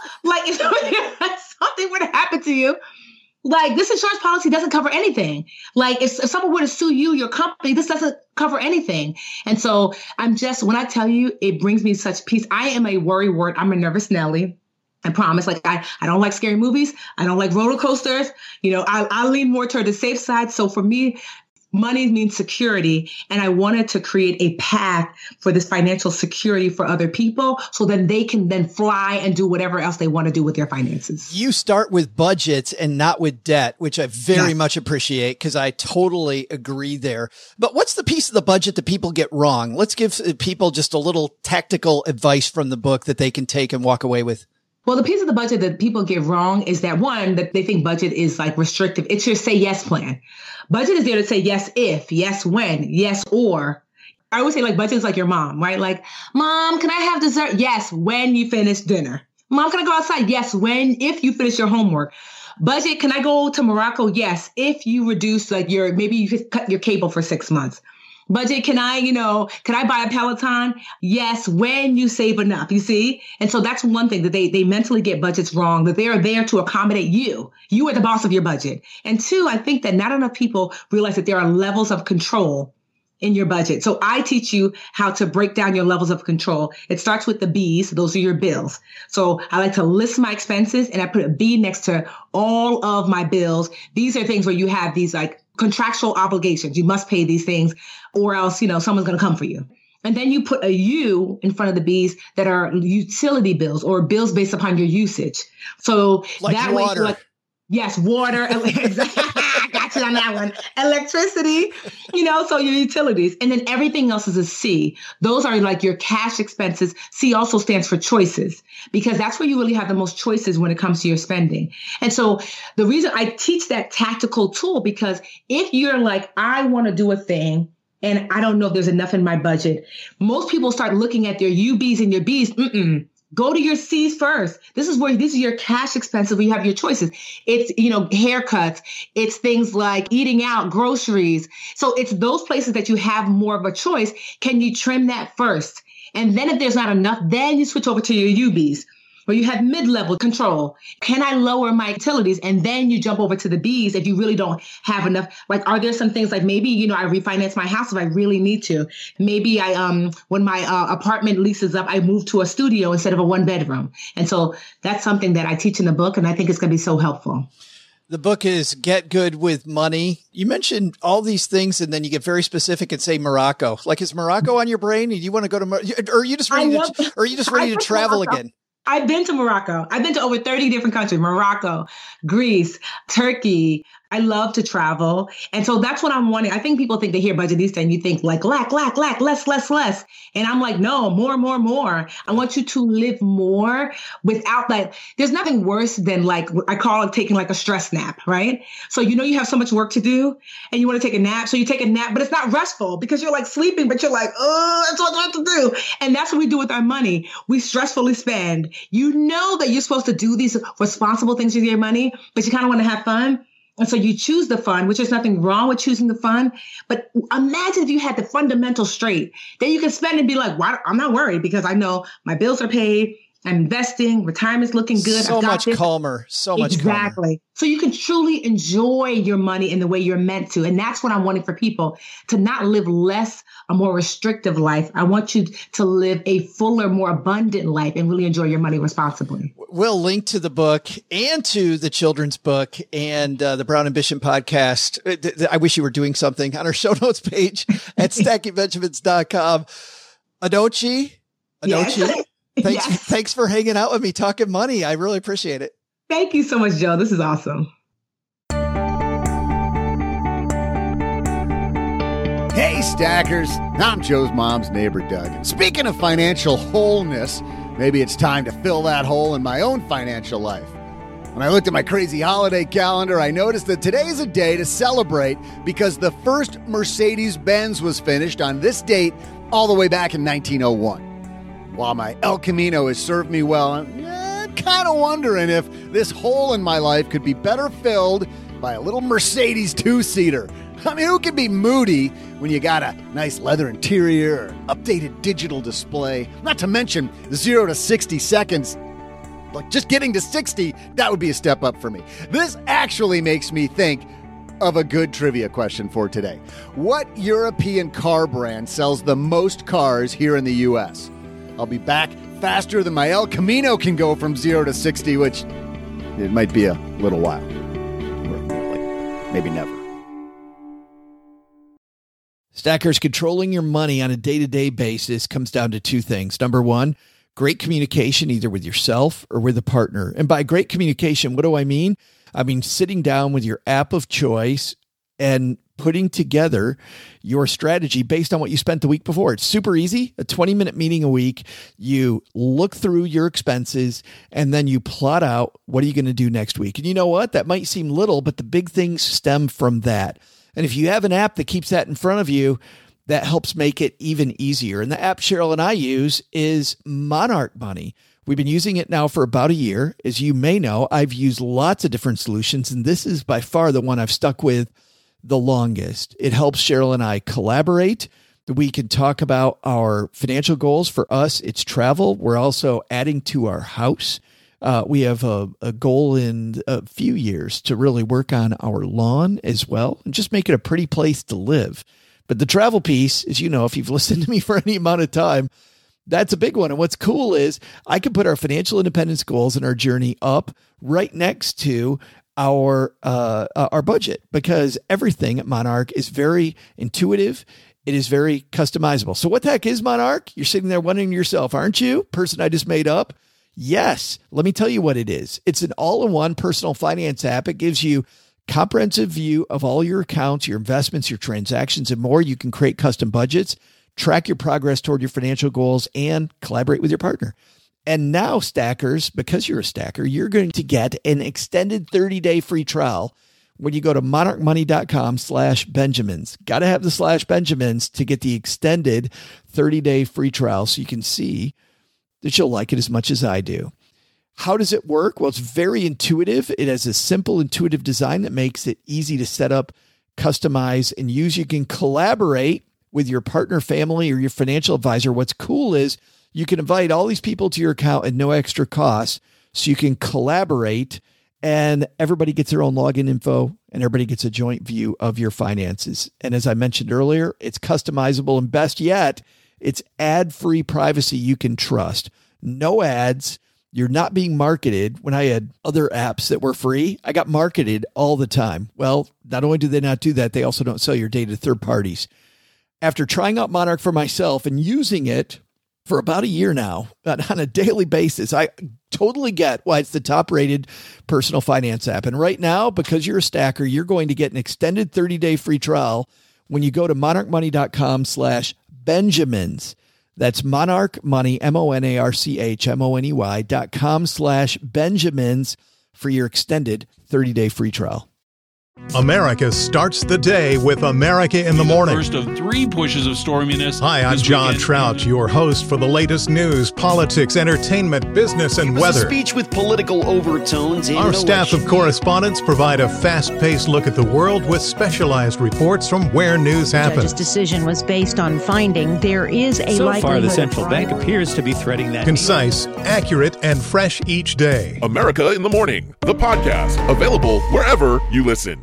If something were to happen to you, this insurance policy doesn't cover anything. If someone were to sue you, your company, this doesn't cover anything. And so when I tell you, it brings me such peace. I am a worry wart. I'm a nervous Nelly. I promise. I don't like scary movies. I don't like roller coasters. I lean more toward the safe side. So for me, money means security, and I wanted to create a path for this financial security for other people so then they can then fly and do whatever else they want to do with their finances. You start with budgets and not with debt, which I very much appreciate, because I totally agree there. But what's the piece of the budget that people get wrong? Let's give people just a little tactical advice from the book that they can take and walk away with. Well, the piece of the budget that people get wrong is that, one, that they think budget is restrictive. It's your say yes plan. Budget is there to say yes if, yes when, yes or. I always say budget is like your mom, right? Mom, can I have dessert? Yes, when you finish dinner. Mom, can I go outside? Yes, if you finish your homework. Budget, can I go to Morocco? Yes, if you reduce maybe you cut your cable for 6 months. Budget, can I buy a Peloton? Yes, when you save enough, you see? And so that's one thing, that they mentally get budgets wrong, that they are there to accommodate you. You are the boss of your budget. And 2, I think that not enough people realize that there are levels of control in your budget. So I teach you how to break down your levels of control. It starts with the B's. Those are your bills. So I like to list my expenses, and I put a B next to all of my bills. These are things where you have these contractual obligations. You must pay these things, or else, someone's going to come for you. And then you put a U in front of the B's that are utility bills, or bills based upon your usage. So that water. way, yes, water. Got you on that one. Electricity, so your utilities. And then everything else is a C. Those are your cash expenses. C also stands for choices, because that's where you really have the most choices when it comes to your spending. And so the reason I teach that tactical tool, because if you're I want to do a thing, and I don't know if there's enough in my budget, most people start looking at their UBs and your Bs. Go to your C's first. This is your cash expenses where you have your choices. It's, haircuts. It's things like eating out, groceries. So it's those places that you have more of a choice. Can you trim that first? And then if there's not enough, then you switch over to your UBs. Or you have mid-level control. Can I lower my utilities? And then you jump over to the Bs if you really don't have enough. Like, are there some things like maybe, I refinance my house if I really need to. Maybe I, when my apartment leases up, I move to a studio instead of a 1-bedroom. And so that's something that I teach in the book. And I think it's going to be so helpful. The book is Get Good with Money. You mentioned all these things, and then you get very specific and say Morocco. Like, is Morocco on your brain? Do you want to go to, or are you just ready to travel Morocco. again? I've been to Morocco. I've been to over 30 different countries, Morocco, Greece, Turkey. I love to travel. And so that's what I'm wanting. I think people think they hear Budgetnista and you think like lack, less. And I'm like, no, more. I want you to live more without that. There's nothing worse than like, I call it taking like a stress nap, right? So you have so much work to do and you want to take a nap. So you take a nap, but it's not restful because you're like sleeping, but you're like, oh, that's what I have to do. And that's what we do with our money. We stressfully spend. You know that you're supposed to do these responsible things with your money, but you kind of want to have fun. And so you choose the fun, which there's nothing wrong with choosing the fun. But imagine if you had the fundamentals straight, then you can spend and be like, "Why? I'm not worried because I know my bills are paid. I'm investing. Retirement's looking good. So much calmer. Exactly. So you can truly enjoy your money in the way you're meant to. And that's what I'm wanting for people, to not live less, a more restrictive life. I want you to live a fuller, more abundant life and really enjoy your money responsibly. We'll link to the book and to the children's book and the Brown Ambition podcast. I wish you were doing something on our show notes page at stackingbenjamins.com. Adochi. Yes. Thanks for hanging out with me, talking money. I really appreciate it. Thank you so much, Joe. This is awesome. Hey, Stackers. I'm Joe's mom's neighbor, Doug. And speaking of financial wholeness, maybe it's time to fill that hole in my own financial life. When I looked at my crazy holiday calendar, I noticed that today's a day to celebrate because the first Mercedes-Benz was finished on this date all the way back in 1901. While my El Camino has served me well, I'm kind of wondering if this hole in my life could be better filled by a little Mercedes two-seater. I mean, who can be moody when you got a nice leather interior, or updated digital display, not to mention 0 to 60 seconds. Like, just getting to 60, that would be a step up for me. This actually makes me think of a good trivia question for today. What European car brand sells the most cars here in the U.S.? I'll be back faster than my El Camino can go from 0 to 60, which it might be a little while. Or like maybe never. Stackers, controlling your money on a day-to-day basis comes down to two things. Number one, great communication, either with yourself or with a partner. And by great communication, what do I mean? I mean sitting down with your app of choice and putting together your strategy based on what you spent the week before. It's super easy. A 20-minute meeting a week. You look through your expenses and then you plot out what are you going to do next week. And you know what? That might seem little, but the big things stem from that. And if you have an app that keeps that in front of you, that helps make it even easier. And the app Cheryl and I use is Monarch Money. We've been using it now for about a year. As you may know, I've used lots of different solutions, and this is by far the one I've stuck with the longest. It helps Cheryl and I collaborate. We can talk about our financial goals. For us, it's travel. We're also adding to our house. We have a goal in a few years to really work on our lawn as well and just make it a pretty place to live. But the travel piece, as you know, if you've listened to me for any amount of time, that's a big one. And what's cool is I can put our financial independence goals and our journey up right next to our budget, because everything at Monarch is very intuitive. It is very customizable. So what the heck is Monarch? You're sitting there wondering to yourself, aren't you? Person I just made up. Yes. Let me tell you what it is. It's an all-in-one personal finance app. It gives you comprehensive view of all your accounts, your investments, your transactions, and more. You can create custom budgets, track your progress toward your financial goals, and collaborate with your partner. And now, Stackers, because you're a stacker, you're going to get an extended 30-day free trial when you go to monarchmoney.com/Benjamins. Got to have the /Benjamins to get the extended 30-day free trial so you can see that you'll like it as much as I do. How does it work? Well, it's very intuitive. It has a simple, intuitive design that makes it easy to set up, customize, and use. You can collaborate with your partner, family, or your financial advisor. What's cool is You can invite all these people to your account at no extra cost, so you can collaborate and everybody gets their own login info and everybody gets a joint view of your finances. And as I mentioned earlier, it's customizable, and best yet, it's ad-free privacy you can trust. No ads. You're not being marketed. When I had other apps that were free, I got marketed all the time. Well, not only do they not do that, they also don't sell your data to third parties. After trying out Monarch for myself and using it for about a year now on a daily basis, I totally get why it's the top rated personal finance app. And right now, because you're a stacker, you're going to get an extended 30-day free trial when you go to monarchmoney.com/Benjamins. That's Monarch Money, monarchmoney.com/Benjamins for your extended 30-day free trial. America starts the day with America in the Morning. First of 3 pushes of storminess. Hi, I'm John Trout, your host for the latest news, politics, entertainment, business, and weather. A speech with political overtones. Our staff of correspondents provide a fast-paced look at the world with specialized reports from where news happens. The judge's decision was based on finding there is a likelihood. So far, the central bank appears to be threading that. Concise, accurate, and fresh each day. America in the Morning, the podcast, available wherever you listen.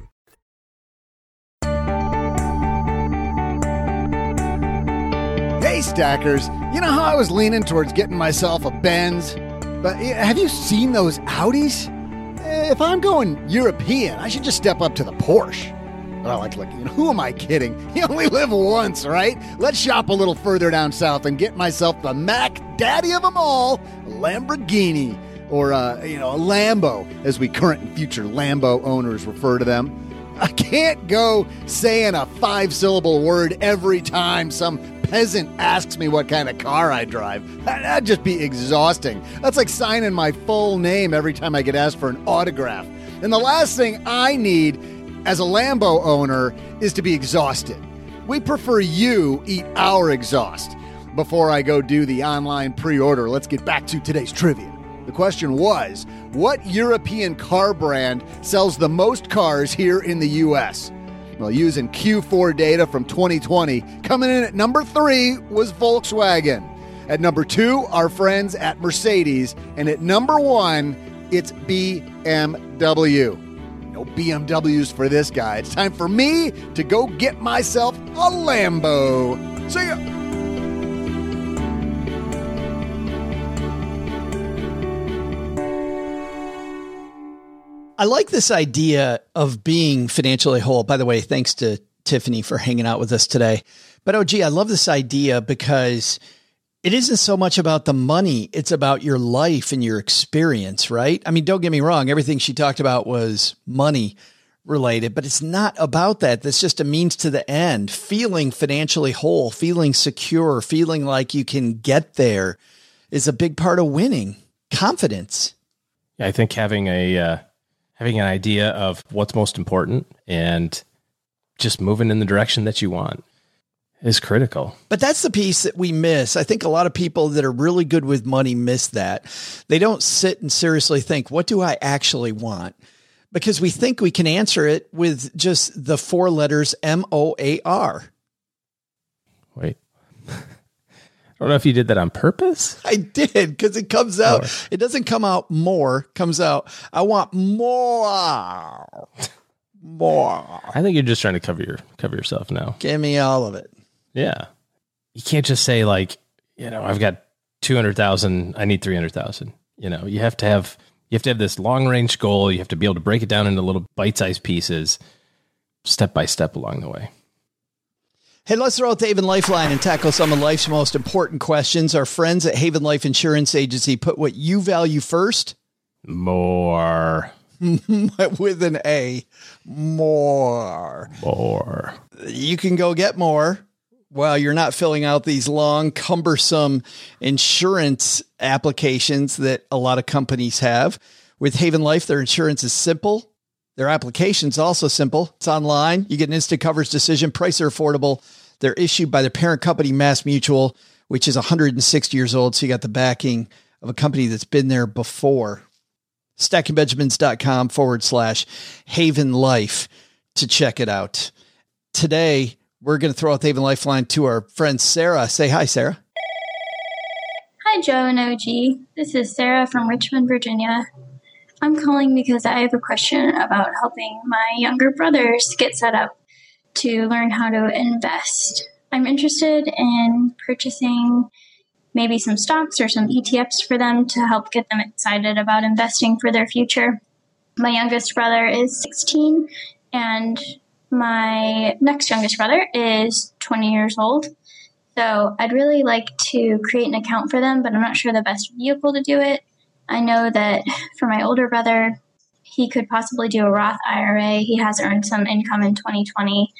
Hey, stackers. You know how I was leaning towards getting myself a Benz? But have you seen those Audis? If I'm going European, I should just step up to the Porsche. But I like looking. Who am I kidding? You only live once, right? Let's shop a little further down south and get myself the Mac Daddy of them all, a Lamborghini, or a Lambo, as we current and future Lambo owners refer to them. I can't go saying a 5-syllable word every time some peasant asks me what kind of car I drive. That'd just be exhausting. That's like signing my full name every time I get asked for an autograph. And the last thing I need as a Lambo owner is to be exhausted. We prefer you eat our exhaust. Before I go do the online pre-order, let's get back to today's trivia. The question was, what European car brand sells the most cars here in the U.S.? Well, using Q4 data from 2020, coming in at number 3 was Volkswagen. At number 2, our friends at Mercedes. And at number 1, it's BMW. No BMWs for this guy. It's time for me to go get myself a Lambo. See ya! I like this idea of being financially whole. By the way, thanks to Tiffany for hanging out with us today. But I love this idea because it isn't so much about the money. It's about your life and your experience, right? I mean, don't get me wrong. Everything she talked about was money related, but it's not about that. That's just a means to the end. Feeling financially whole, feeling secure, feeling like you can get there is a big part of winning. Confidence. Yeah, I think having an idea of what's most important and just moving in the direction that you want is critical. But that's the piece that we miss. I think a lot of people that are really good with money miss that. They don't sit and seriously think, what do I actually want? Because we think we can answer it with just the 4 letters MOAR. Wait. I don't know if you did that on purpose. I did, because it comes out. More. It doesn't come out more. Comes out, I want more. More. I think you're just trying to cover yourself now. Give me all of it. Yeah. You can't just say like, I've got 200,000. I need 300,000. You have to have this long range goal. You have to be able to break it down into little bite-sized pieces, step by step along the way. Hey, let's throw out the Haven Lifeline and tackle some of life's most important questions. Our friends at Haven Life Insurance Agency put what you value first. More. With an A. More. More. You can go get more while you're not filling out these long, cumbersome insurance applications that a lot of companies have. With Haven Life, their insurance is simple. Their application's also simple. It's online. You get an instant coverage decision. Prices are affordable. They're issued by their parent company, Mass Mutual, which is 160 years old. So you got the backing of a company that's been there before. StackingBenjamins.com/Haven Life to check it out. Today, we're going to throw out the Haven Lifeline to our friend Sarah. Say hi, Sarah. Hi, Joe and OG. This is Sarah from Richmond, Virginia. I'm calling because I have a question about helping my younger brothers get set up to learn how to invest. I'm interested in purchasing maybe some stocks or some ETFs for them to help get them excited about investing for their future. My youngest brother is 16, and my next youngest brother is 20 years old. So I'd really like to create an account for them, but I'm not sure the best vehicle to do it. I know that for my older brother, he could possibly do a Roth IRA. He has earned some income in 2020,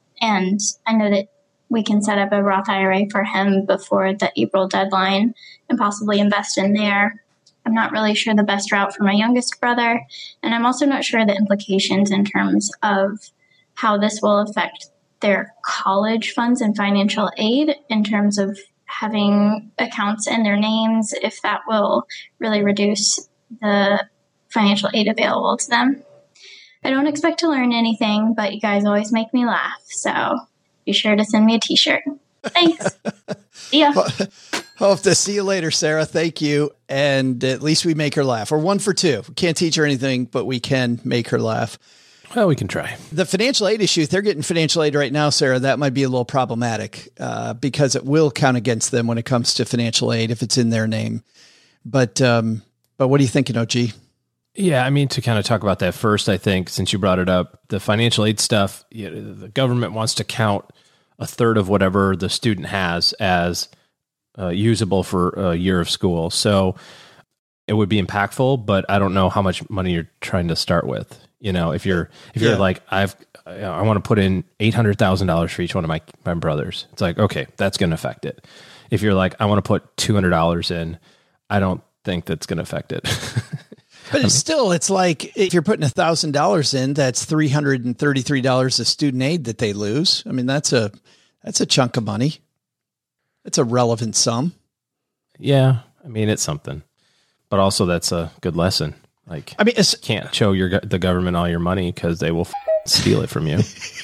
and I know that we can set up a Roth IRA for him before the April deadline and possibly invest in there. I'm not really sure the best route for my youngest brother, and I'm also not sure the implications in terms of how this will affect their college funds and financial aid in terms of having accounts in their names, if that will really reduce the financial aid available to them. I don't expect to learn anything, but you guys always make me laugh, so be sure to send me a t-shirt. Thanks. See ya. Hope to see you later, Sarah. Thank you. And at least we make her laugh. We're 1 for 2. We can't teach her anything, but we can make her laugh. Well, we can try. The financial aid issue, if they're getting financial aid right now, Sarah, that might be a little problematic because it will count against them when it comes to financial aid if it's in their name. But what are you thinking, OG? Yeah, I mean, to kind of talk about that first, I think, since you brought it up, the financial aid stuff, the government wants to count a third of whatever the student has as usable for a year of school. So it would be impactful, but I don't know how much money you're trying to start with. You know, if you're like, I want to put in $800,000 for each one of my brothers. It's like, okay, that's going to affect it. If you're like, I want to put $200 in, I don't think that's going to affect it. But it's like if you're putting $1,000 in, that's $333 of student aid that they lose. I mean, that's a chunk of money. It's a relevant sum. Yeah, I mean, it's something, but also that's a good lesson. Like, I mean, you can't show the government all your money because they will steal it from you.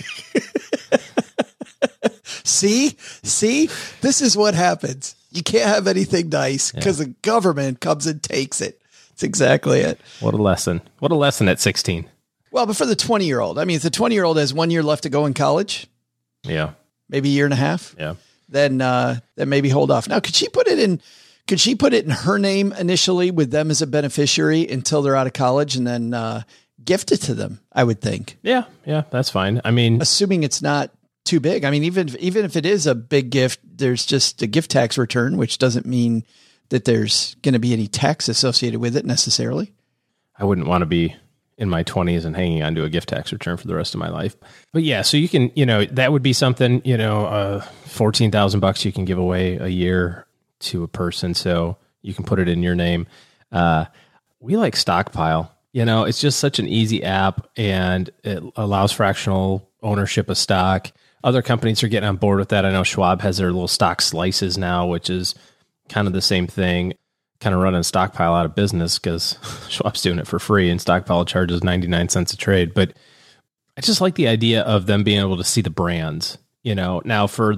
See, this is what happens. You can't have anything nice because the government comes and takes it. That's exactly it. What a lesson. What a lesson at 16. Well, but for the 20-year-old, I mean, if the 20-year-old has 1 year left to go in college, maybe a year and a half, then maybe hold off. Now, could she put it in her name initially with them as a beneficiary until they're out of college and then gift it to them, I would think. Yeah, that's fine. I mean, assuming it's not too big. I mean, even if it is a big gift, there's just a gift tax return, which doesn't mean that there's going to be any tax associated with it necessarily. I wouldn't want to be in my 20s and hanging on to a gift tax return for the rest of my life. But yeah, so you can, that would be something, $14,000 you can give away a year to a person. So you can put it in your name. We like Stockpile. It's just such an easy app and it allows fractional ownership of stock. Other companies are getting on board with that. I know Schwab has their little stock slices now, which is kind of the same thing, kind of running Stockpile out of business because Schwab's doing it for free and Stockpile charges 99 cents a trade. But I just like the idea of them being able to see the brands, Now for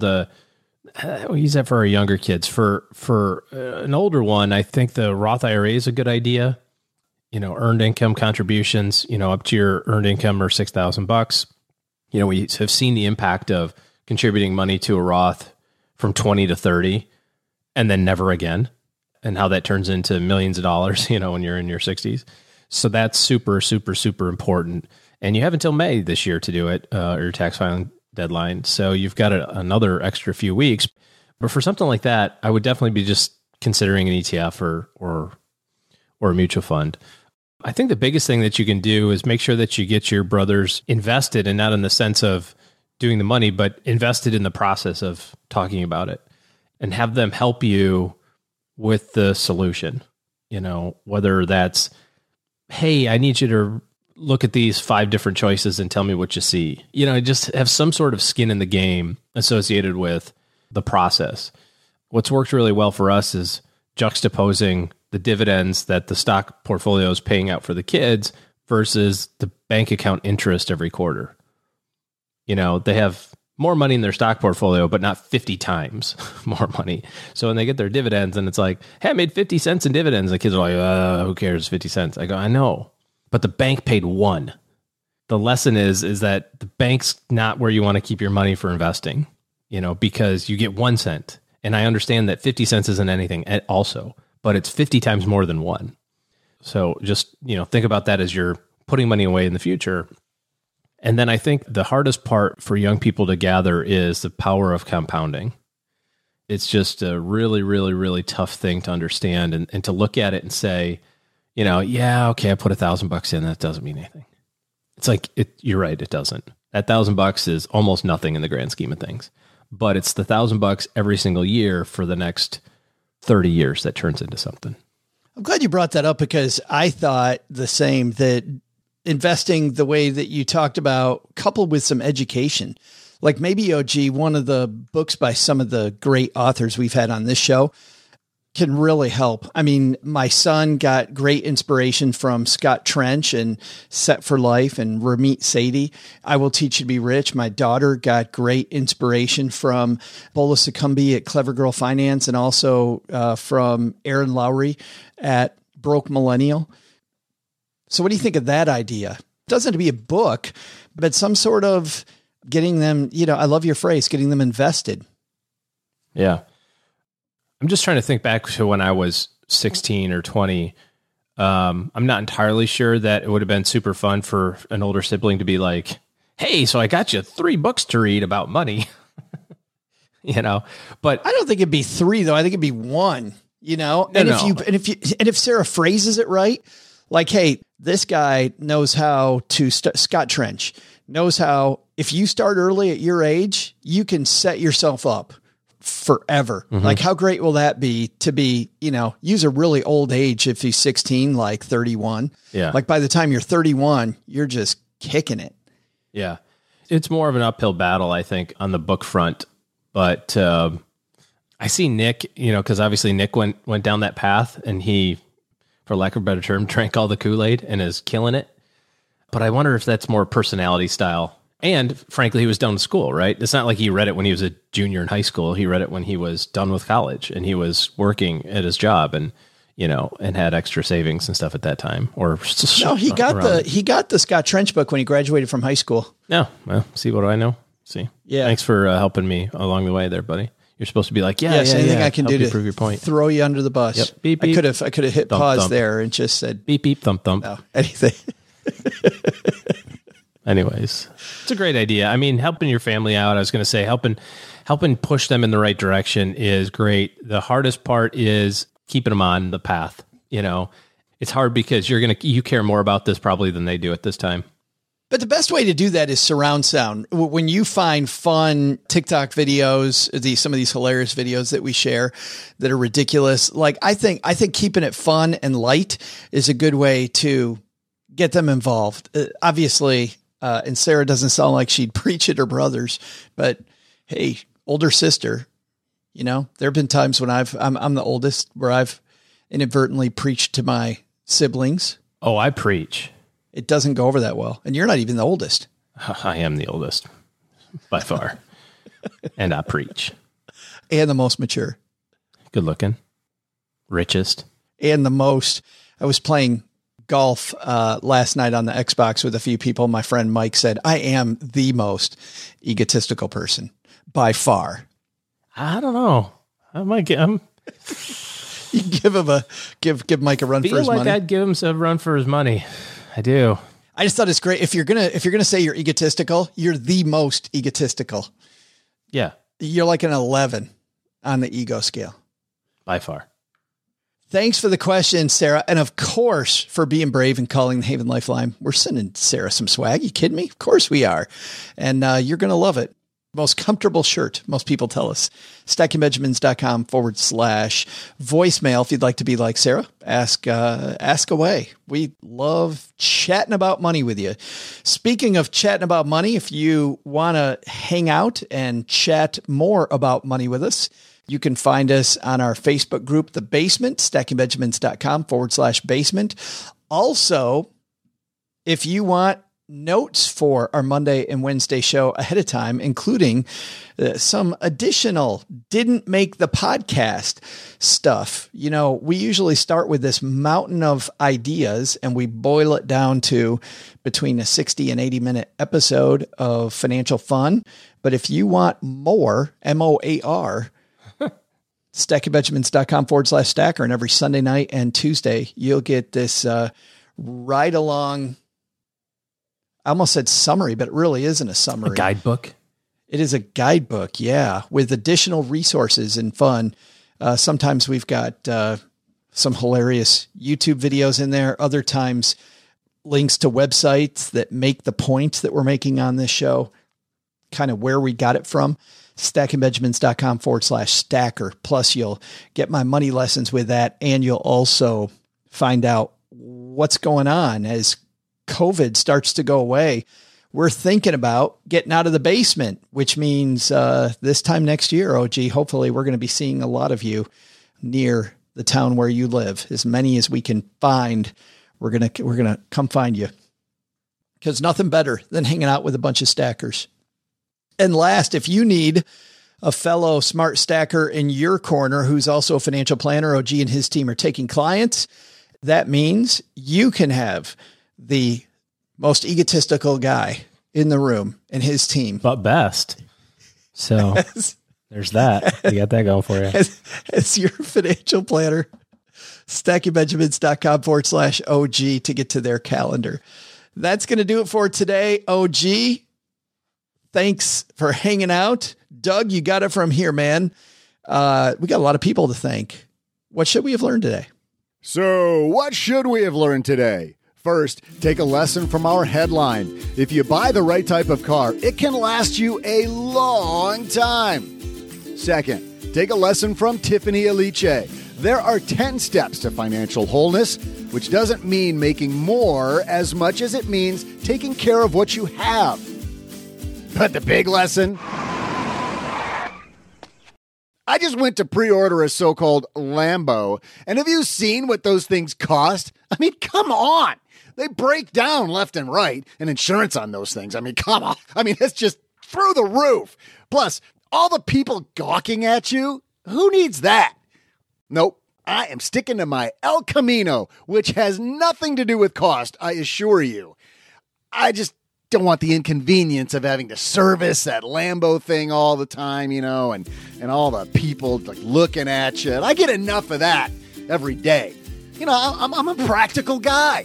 we use that for our younger kids. For an older one, I think the Roth IRA is a good idea. Earned income contributions, up to your earned income or $6,000. We have seen the impact of contributing money to a Roth from 20 to 30 and then never again, and how that turns into millions of dollars, when you're in your 60s. So that's super, super, super important. And you have until May this year to do it, or your tax filing deadline. So you've got another extra few weeks. But for something like that, I would definitely be just considering an ETF or a mutual fund. I think the biggest thing that you can do is make sure that you get your brothers invested, and not in the sense of doing the money, but invested in the process of talking about it, and have them help you with the solution. Whether that's, hey, I need you to look at these 5 different choices and tell me what you see. Just have some sort of skin in the game associated with the process. What's worked really well for us is juxtaposing the dividends that the stock portfolio is paying out for the kids versus the bank account interest every quarter. They have more money in their stock portfolio, but not 50 times more money. So when they get their dividends and it's like, hey, I made 50 cents in dividends. The kids are like, who cares, 50 cents? I go, I know, but the bank paid 1. The lesson is that the bank's not where you want to keep your money for investing, because you get 1 cent. And I understand that 50 cents isn't anything also, but it's 50 times more than 1. So just, think about that as you're putting money away in the future. And then I think the hardest part for young people to gather is the power of compounding. It's just a really, really, really tough thing to understand and to look at it and say, yeah, okay, I put $1,000 in. That doesn't mean anything. It's like, you're right. It doesn't. That $1,000 is almost nothing in the grand scheme of things, but it's the $1,000 every single year for the next 30 years that turns into something. I'm glad you brought that up because I thought the same, that investing the way that you talked about, coupled with some education, like maybe OG, one of the books by some of the great authors we've had on this show can really help. I mean, my son got great inspiration from Scott Trench and Set for Life and Ramit Sethi. I Will Teach You to Be Rich. My daughter got great inspiration from Bola Succumbi at Clever Girl Finance and also from Aaron Lowry at Broke Millennial. So what do you think of that idea? It doesn't have to be a book, but some sort of getting them, I love your phrase, getting them invested. Yeah. I'm just trying to think back to when I was 16 or 20. I'm not entirely sure that it would have been super fun for an older sibling to be like, hey, so I got you 3 books to read about money, but I don't think it'd be 3 though. I think it'd be 1, if Sarah phrases it right, like, hey, this guy knows how to Scott Trench knows how, if you start early at your age, you can set yourself up forever. Mm-hmm. Like, how great will that be to be, use a really old age if he's 16, like 31. Yeah. Like by the time you're 31, you're just kicking it. Yeah. It's more of an uphill battle, I think, on the book front. But I see Nick, because obviously Nick went down that path and he, for lack of a better term, drank all the Kool-Aid and is killing it. But I wonder if that's more personality style. And frankly, he was done with school, right? It's not like he read it when he was a junior in high school. He read it when he was done with college and he was working at his job and, and had extra savings and stuff at that time. Or no, he got the Scott Trench book when he graduated from high school. No, well, see, what do I know? See, yeah. Thanks for helping me along the way there, buddy. You're supposed to be like, anything I can do to prove your point. Throw you under the bus. Yep. Beep, beep. I could have hit thump, pause thump. there and just said beep, beep, thump, thump. No, anything. Anyways, it's a great idea. I mean, helping your family out, I was going to say, helping push them in the right direction is great. The hardest part is keeping them on the path. It's hard because you care more about this probably than they do at this time. But the best way to do that is surround sound. When you find fun TikTok videos, some of these hilarious videos that we share that are ridiculous, like I think keeping it fun and light is a good way to get them involved. Obviously, and Sarah doesn't sound like she'd preach at her brothers, but hey, older sister, there have been times when I'm the oldest where I've inadvertently preached to my siblings. Oh, I preach. It doesn't go over that well. And you're not even the oldest. I am the oldest by far. And I preach. And the most mature. Good looking. Richest. And the most. I was playing golf last night on the Xbox with a few people. My friend Mike said, I am the most egotistical person by far. I don't know. I might get him. You give him give Mike a run for his money. I'd give him a run for his money. I do. I just thought it's great. If you're gonna say you're egotistical, you're the most egotistical. Yeah. You're like an 11 on the ego scale. By far. Thanks for the question, Sarah. And of course, for being brave and calling the Haven Lifeline. We're sending Sarah some swag. You kidding me? Of course we are. And you're going to love it. Most comfortable shirt, most people tell us. StackingBenjamins.com/voicemail. If you'd like to be like Sarah, ask away. We love chatting about money with you. Speaking of chatting about money, if you want to hang out and chat more about money with us, you can find us on our Facebook group, The Basement, StackingBenjamins.com/basement. Also, if you want notes for our Monday and Wednesday show ahead of time, including some additional didn't make the podcast stuff. You know, we usually start with this mountain of ideas and we boil it down to between a 60 and 80 minute episode of financial fun. But if you want more, MOAR, stackingbenjamins.com/stacker. And every Sunday night and Tuesday, you'll get this ride along. I almost said summary, but it really isn't a summary. A guidebook. It is a guidebook. Yeah. With additional resources and fun. Sometimes we've got some hilarious YouTube videos in there. Other times links to websites that make the points that we're making on this show, kind of where we got it from. stackingbenjamins.com/stacker. Plus you'll get my money lessons with that. And you'll also find out what's going on as COVID starts to go away. We're thinking about getting out of the basement, which means this time next year, OG, hopefully we're going to be seeing a lot of you near the town where you live. As many as we can find, we're going to come find you, because nothing better than hanging out with a bunch of stackers. And last, if you need a fellow smart stacker in your corner who's also a financial planner, OG and his team are taking clients. That means you can have the most egotistical guy in the room and his team. But best. So there's that. You got that going for you. As your financial planner, stackingbenjamins.com/OG to get to their calendar. That's going to do it for today. OG, thanks for hanging out. Doug, you got it from here, man. We got a lot of people to thank. What should we have learned today? So what should we have learned today? First, take a lesson from our headline. If you buy the right type of car, it can last you a long time. Second, take a lesson from Tiffany Aliche. There are 10 steps to financial wholeness, which doesn't mean making more as much as it means taking care of what you have. But the big lesson? I just went to pre-order a so-called Lambo, and have you seen what those things cost? I mean, come on. They break down left and right, and insurance on those things, I mean, come on. I mean, it's just through the roof. Plus, all the people gawking at you, who needs that? Nope, I am sticking to my El Camino, which has nothing to do with cost, I assure you. I just don't want the inconvenience of having to service that Lambo thing all the time, you know, and all the people like looking at you. I get enough of that every day. You know, I'm a practical guy.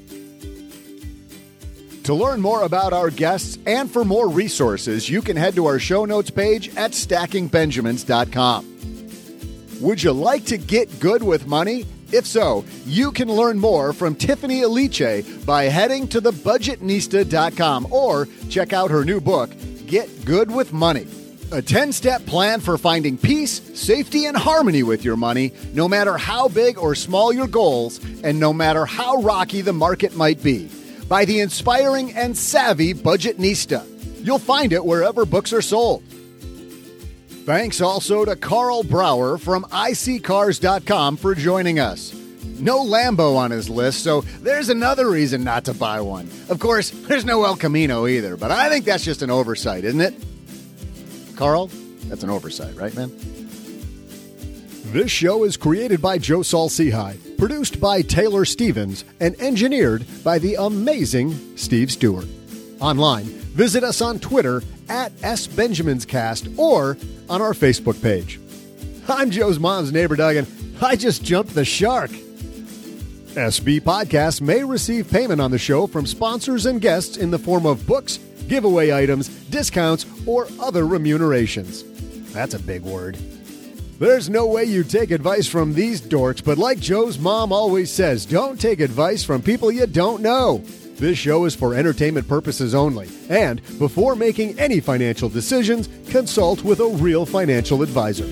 To learn more about our guests and for more resources, you can head to our show notes page at stackingbenjamins.com. Would you like to get good with money? If so, you can learn more from Tiffany Aliche by heading to thebudgetnista.com or check out her new book, Get Good with Money. A 10-step plan for finding peace, safety, and harmony with your money, no matter how big or small your goals, and no matter how rocky the market might be. By the inspiring and savvy Budgetnista. You'll find it wherever books are sold. Thanks also to Carl Brower from iSeeCars.com for joining us. No Lambo on his list, so there's another reason not to buy one. Of course, there's no El Camino either, but I think that's just an oversight, isn't it? Carl, that's an oversight, right, man? This show is created by Joe Saul-Sehy, produced by Taylor Stevens, and engineered by the amazing Steve Stewart. Online, visit us on Twitter at SBenjaminsCast or on our Facebook page. I'm Joe's mom's neighbor, Doug, and I just jumped the shark. SB Podcasts may receive payment on the show from sponsors and guests in the form of books, giveaway items, discounts, or other remunerations. That's a big word. There's no way you take advice from these dorks, but like Joe's mom always says, don't take advice from people you don't know. This show is for entertainment purposes only, and before making any financial decisions, consult with a real financial advisor.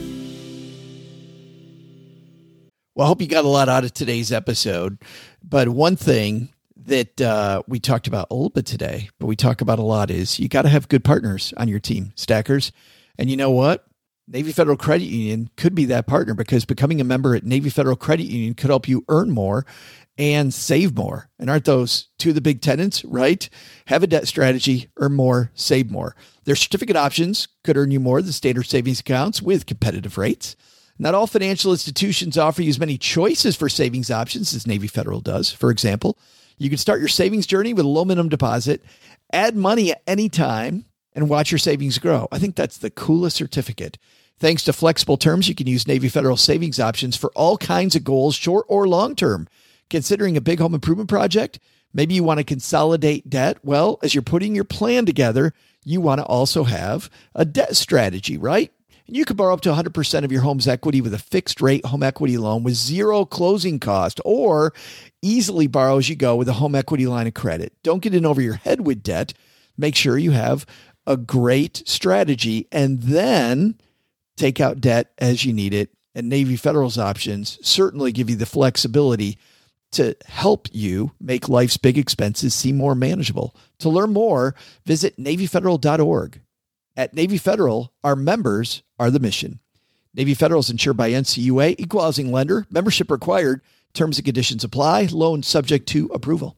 Well, I hope you got a lot out of today's episode, but one thing that we talked about a little bit today, but we talk about a lot is you got to have good partners on your team, stackers. And you know what? Navy Federal Credit Union could be that partner, because becoming a member at Navy Federal Credit Union could help you earn more and save more. And aren't those two of the big tenets, right? Have a debt strategy, earn more, save more. Their certificate options could earn you more than standard savings accounts with competitive rates. Not all financial institutions offer you as many choices for savings options as Navy Federal does. For example, you can start your savings journey with a low minimum deposit, add money at any time, and watch your savings grow. I think that's the coolest certificate. Thanks to flexible terms, you can use Navy Federal savings options for all kinds of goals, short or long term. Considering a big home improvement project, maybe you want to consolidate debt. Well, as you're putting your plan together, you want to also have a debt strategy, right? And you can borrow up to 100% of your home's equity with a fixed rate home equity loan with zero closing cost, or easily borrow as you go with a home equity line of credit. Don't get in over your head with debt. Make sure you have a great strategy, and then take out debt as you need it. And Navy Federal's options certainly give you the flexibility to help you make life's big expenses seem more manageable. To learn more, visit NavyFederal.org. At Navy Federal, our members are the mission. Navy Federal is insured by NCUA, equal housing lender, membership required, terms and conditions apply, loan subject to approval.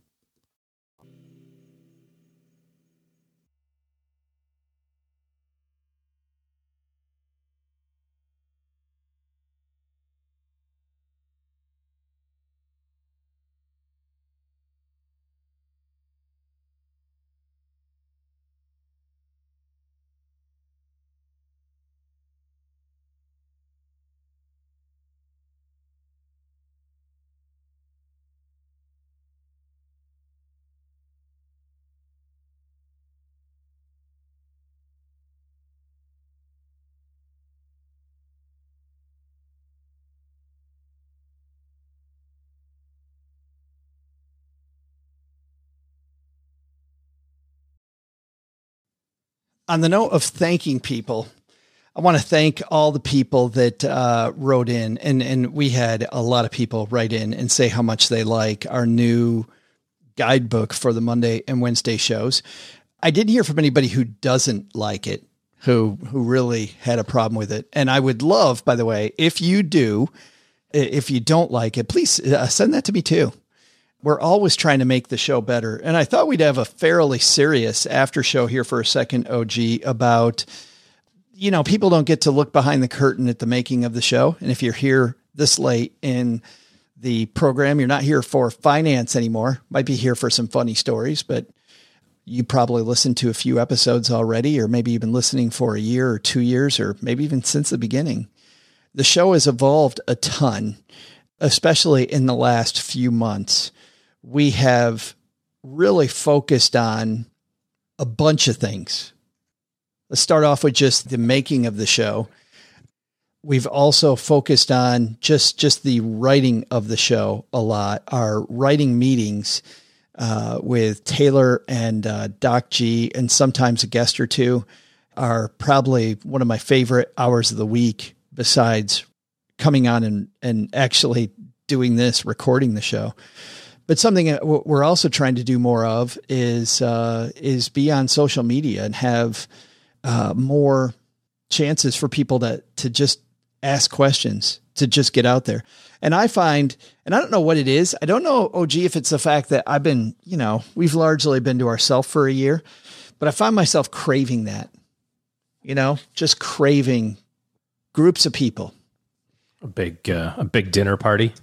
On the note of thanking people, I want to thank all the people that wrote in, and we had a lot of people write in and say how much they like our new guidebook for the Monday and Wednesday shows. I didn't hear from anybody who doesn't like it, who really had a problem with it. And I would love, by the way, if you don't like it, please send that to me too. We're always trying to make the show better. And I thought we'd have a fairly serious after show here for a second, OG, about, people don't get to look behind the curtain at the making of the show. And if you're here this late in the program, you're not here for finance anymore. Might be here for some funny stories, but you probably listened to a few episodes already, or maybe you've been listening for a year or 2 years, or maybe even since the beginning. The show has evolved a ton, especially in the last few months. We have really focused on a bunch of things. Let's start off with just the making of the show. We've also focused on just the writing of the show a lot. Our writing meetings with Taylor and Doc G, and sometimes a guest or two, are probably one of my favorite hours of the week, besides coming on and actually doing this, recording the show. But something that we're also trying to do more of is be on social media and have more chances for people to just ask questions, to just get out there. And I find, and I don't know what it is. I don't know, OG, if it's the fact that I've been, we've largely been to ourselves for a year, but I find myself craving that, just craving groups of people. A big dinner party.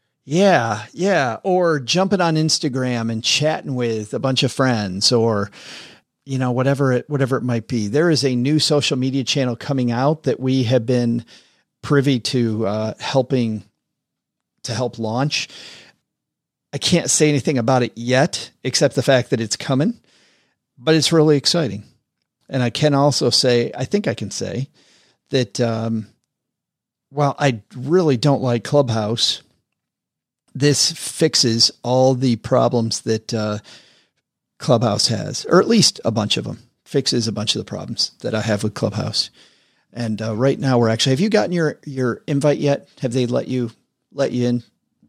Yeah. Or jumping on Instagram and chatting with a bunch of friends, or, whatever it might be. There is a new social media channel coming out that we have been privy to help launch. I can't say anything about it yet, except the fact that it's coming, but it's really exciting. And I can also say, I think I can say that, while I really don't like Clubhouse, this fixes all the problems that Clubhouse has, or at least a bunch of them. Fixes a bunch of the problems that I have with Clubhouse. And right now we're actually, have you gotten your invite yet? Have they let you in?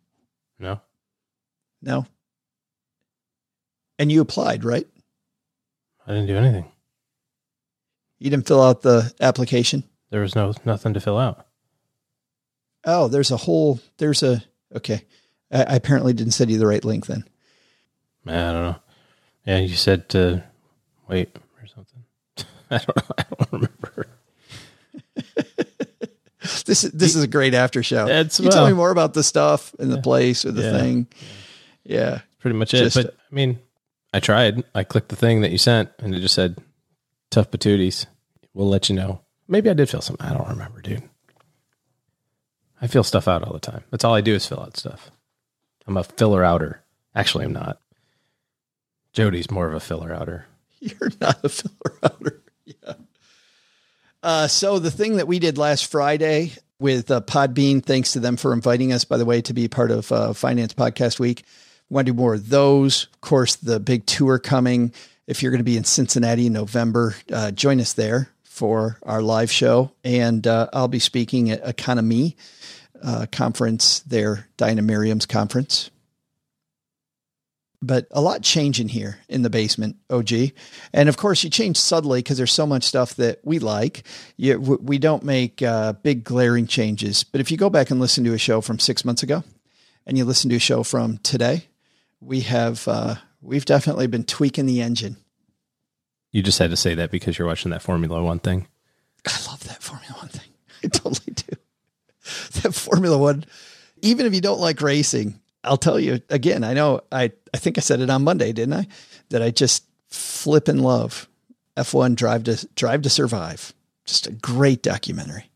No. And you applied, right? I didn't do anything. You didn't fill out the application? There was nothing to fill out. Oh, okay. I apparently didn't send you the right link then. I don't know. Yeah, you said to wait or something. I don't remember. This is a great after show. Tell me more about the stuff and the place or the thing. Yeah. Pretty much it. But I mean, I tried. I clicked the thing that you sent and it just said, tough patooties. We'll let you know. Maybe I did fill something. I don't remember, dude. I fill stuff out all the time. That's all I do is fill out stuff. I'm a filler outer. Actually, I'm not. Jody's more of a filler outer. You're not a filler outer. Yeah. So the thing that we did last Friday with Podbean, thanks to them for inviting us, by the way, to be part of Finance Podcast Week. We want to do more of those. Of course, the big tour coming. If you're going to be in Cincinnati in November, join us there for our live show. And I'll be speaking at Economy conference there, Diana Miriam's conference. But a lot changing here in the basement, OG. And of course, you change subtly because there's so much stuff that we like. We don't make big glaring changes. But if you go back and listen to a show from 6 months ago and you listen to a show from today, we've definitely been tweaking the engine. You just had to say that because you're watching that Formula One thing. I love that Formula One thing. I totally do. That Formula One, even if you don't like racing, I'll tell you again, I know I think I said it on Monday, didn't I? That I just flip in love F1 Drive to Survive. Just a great documentary.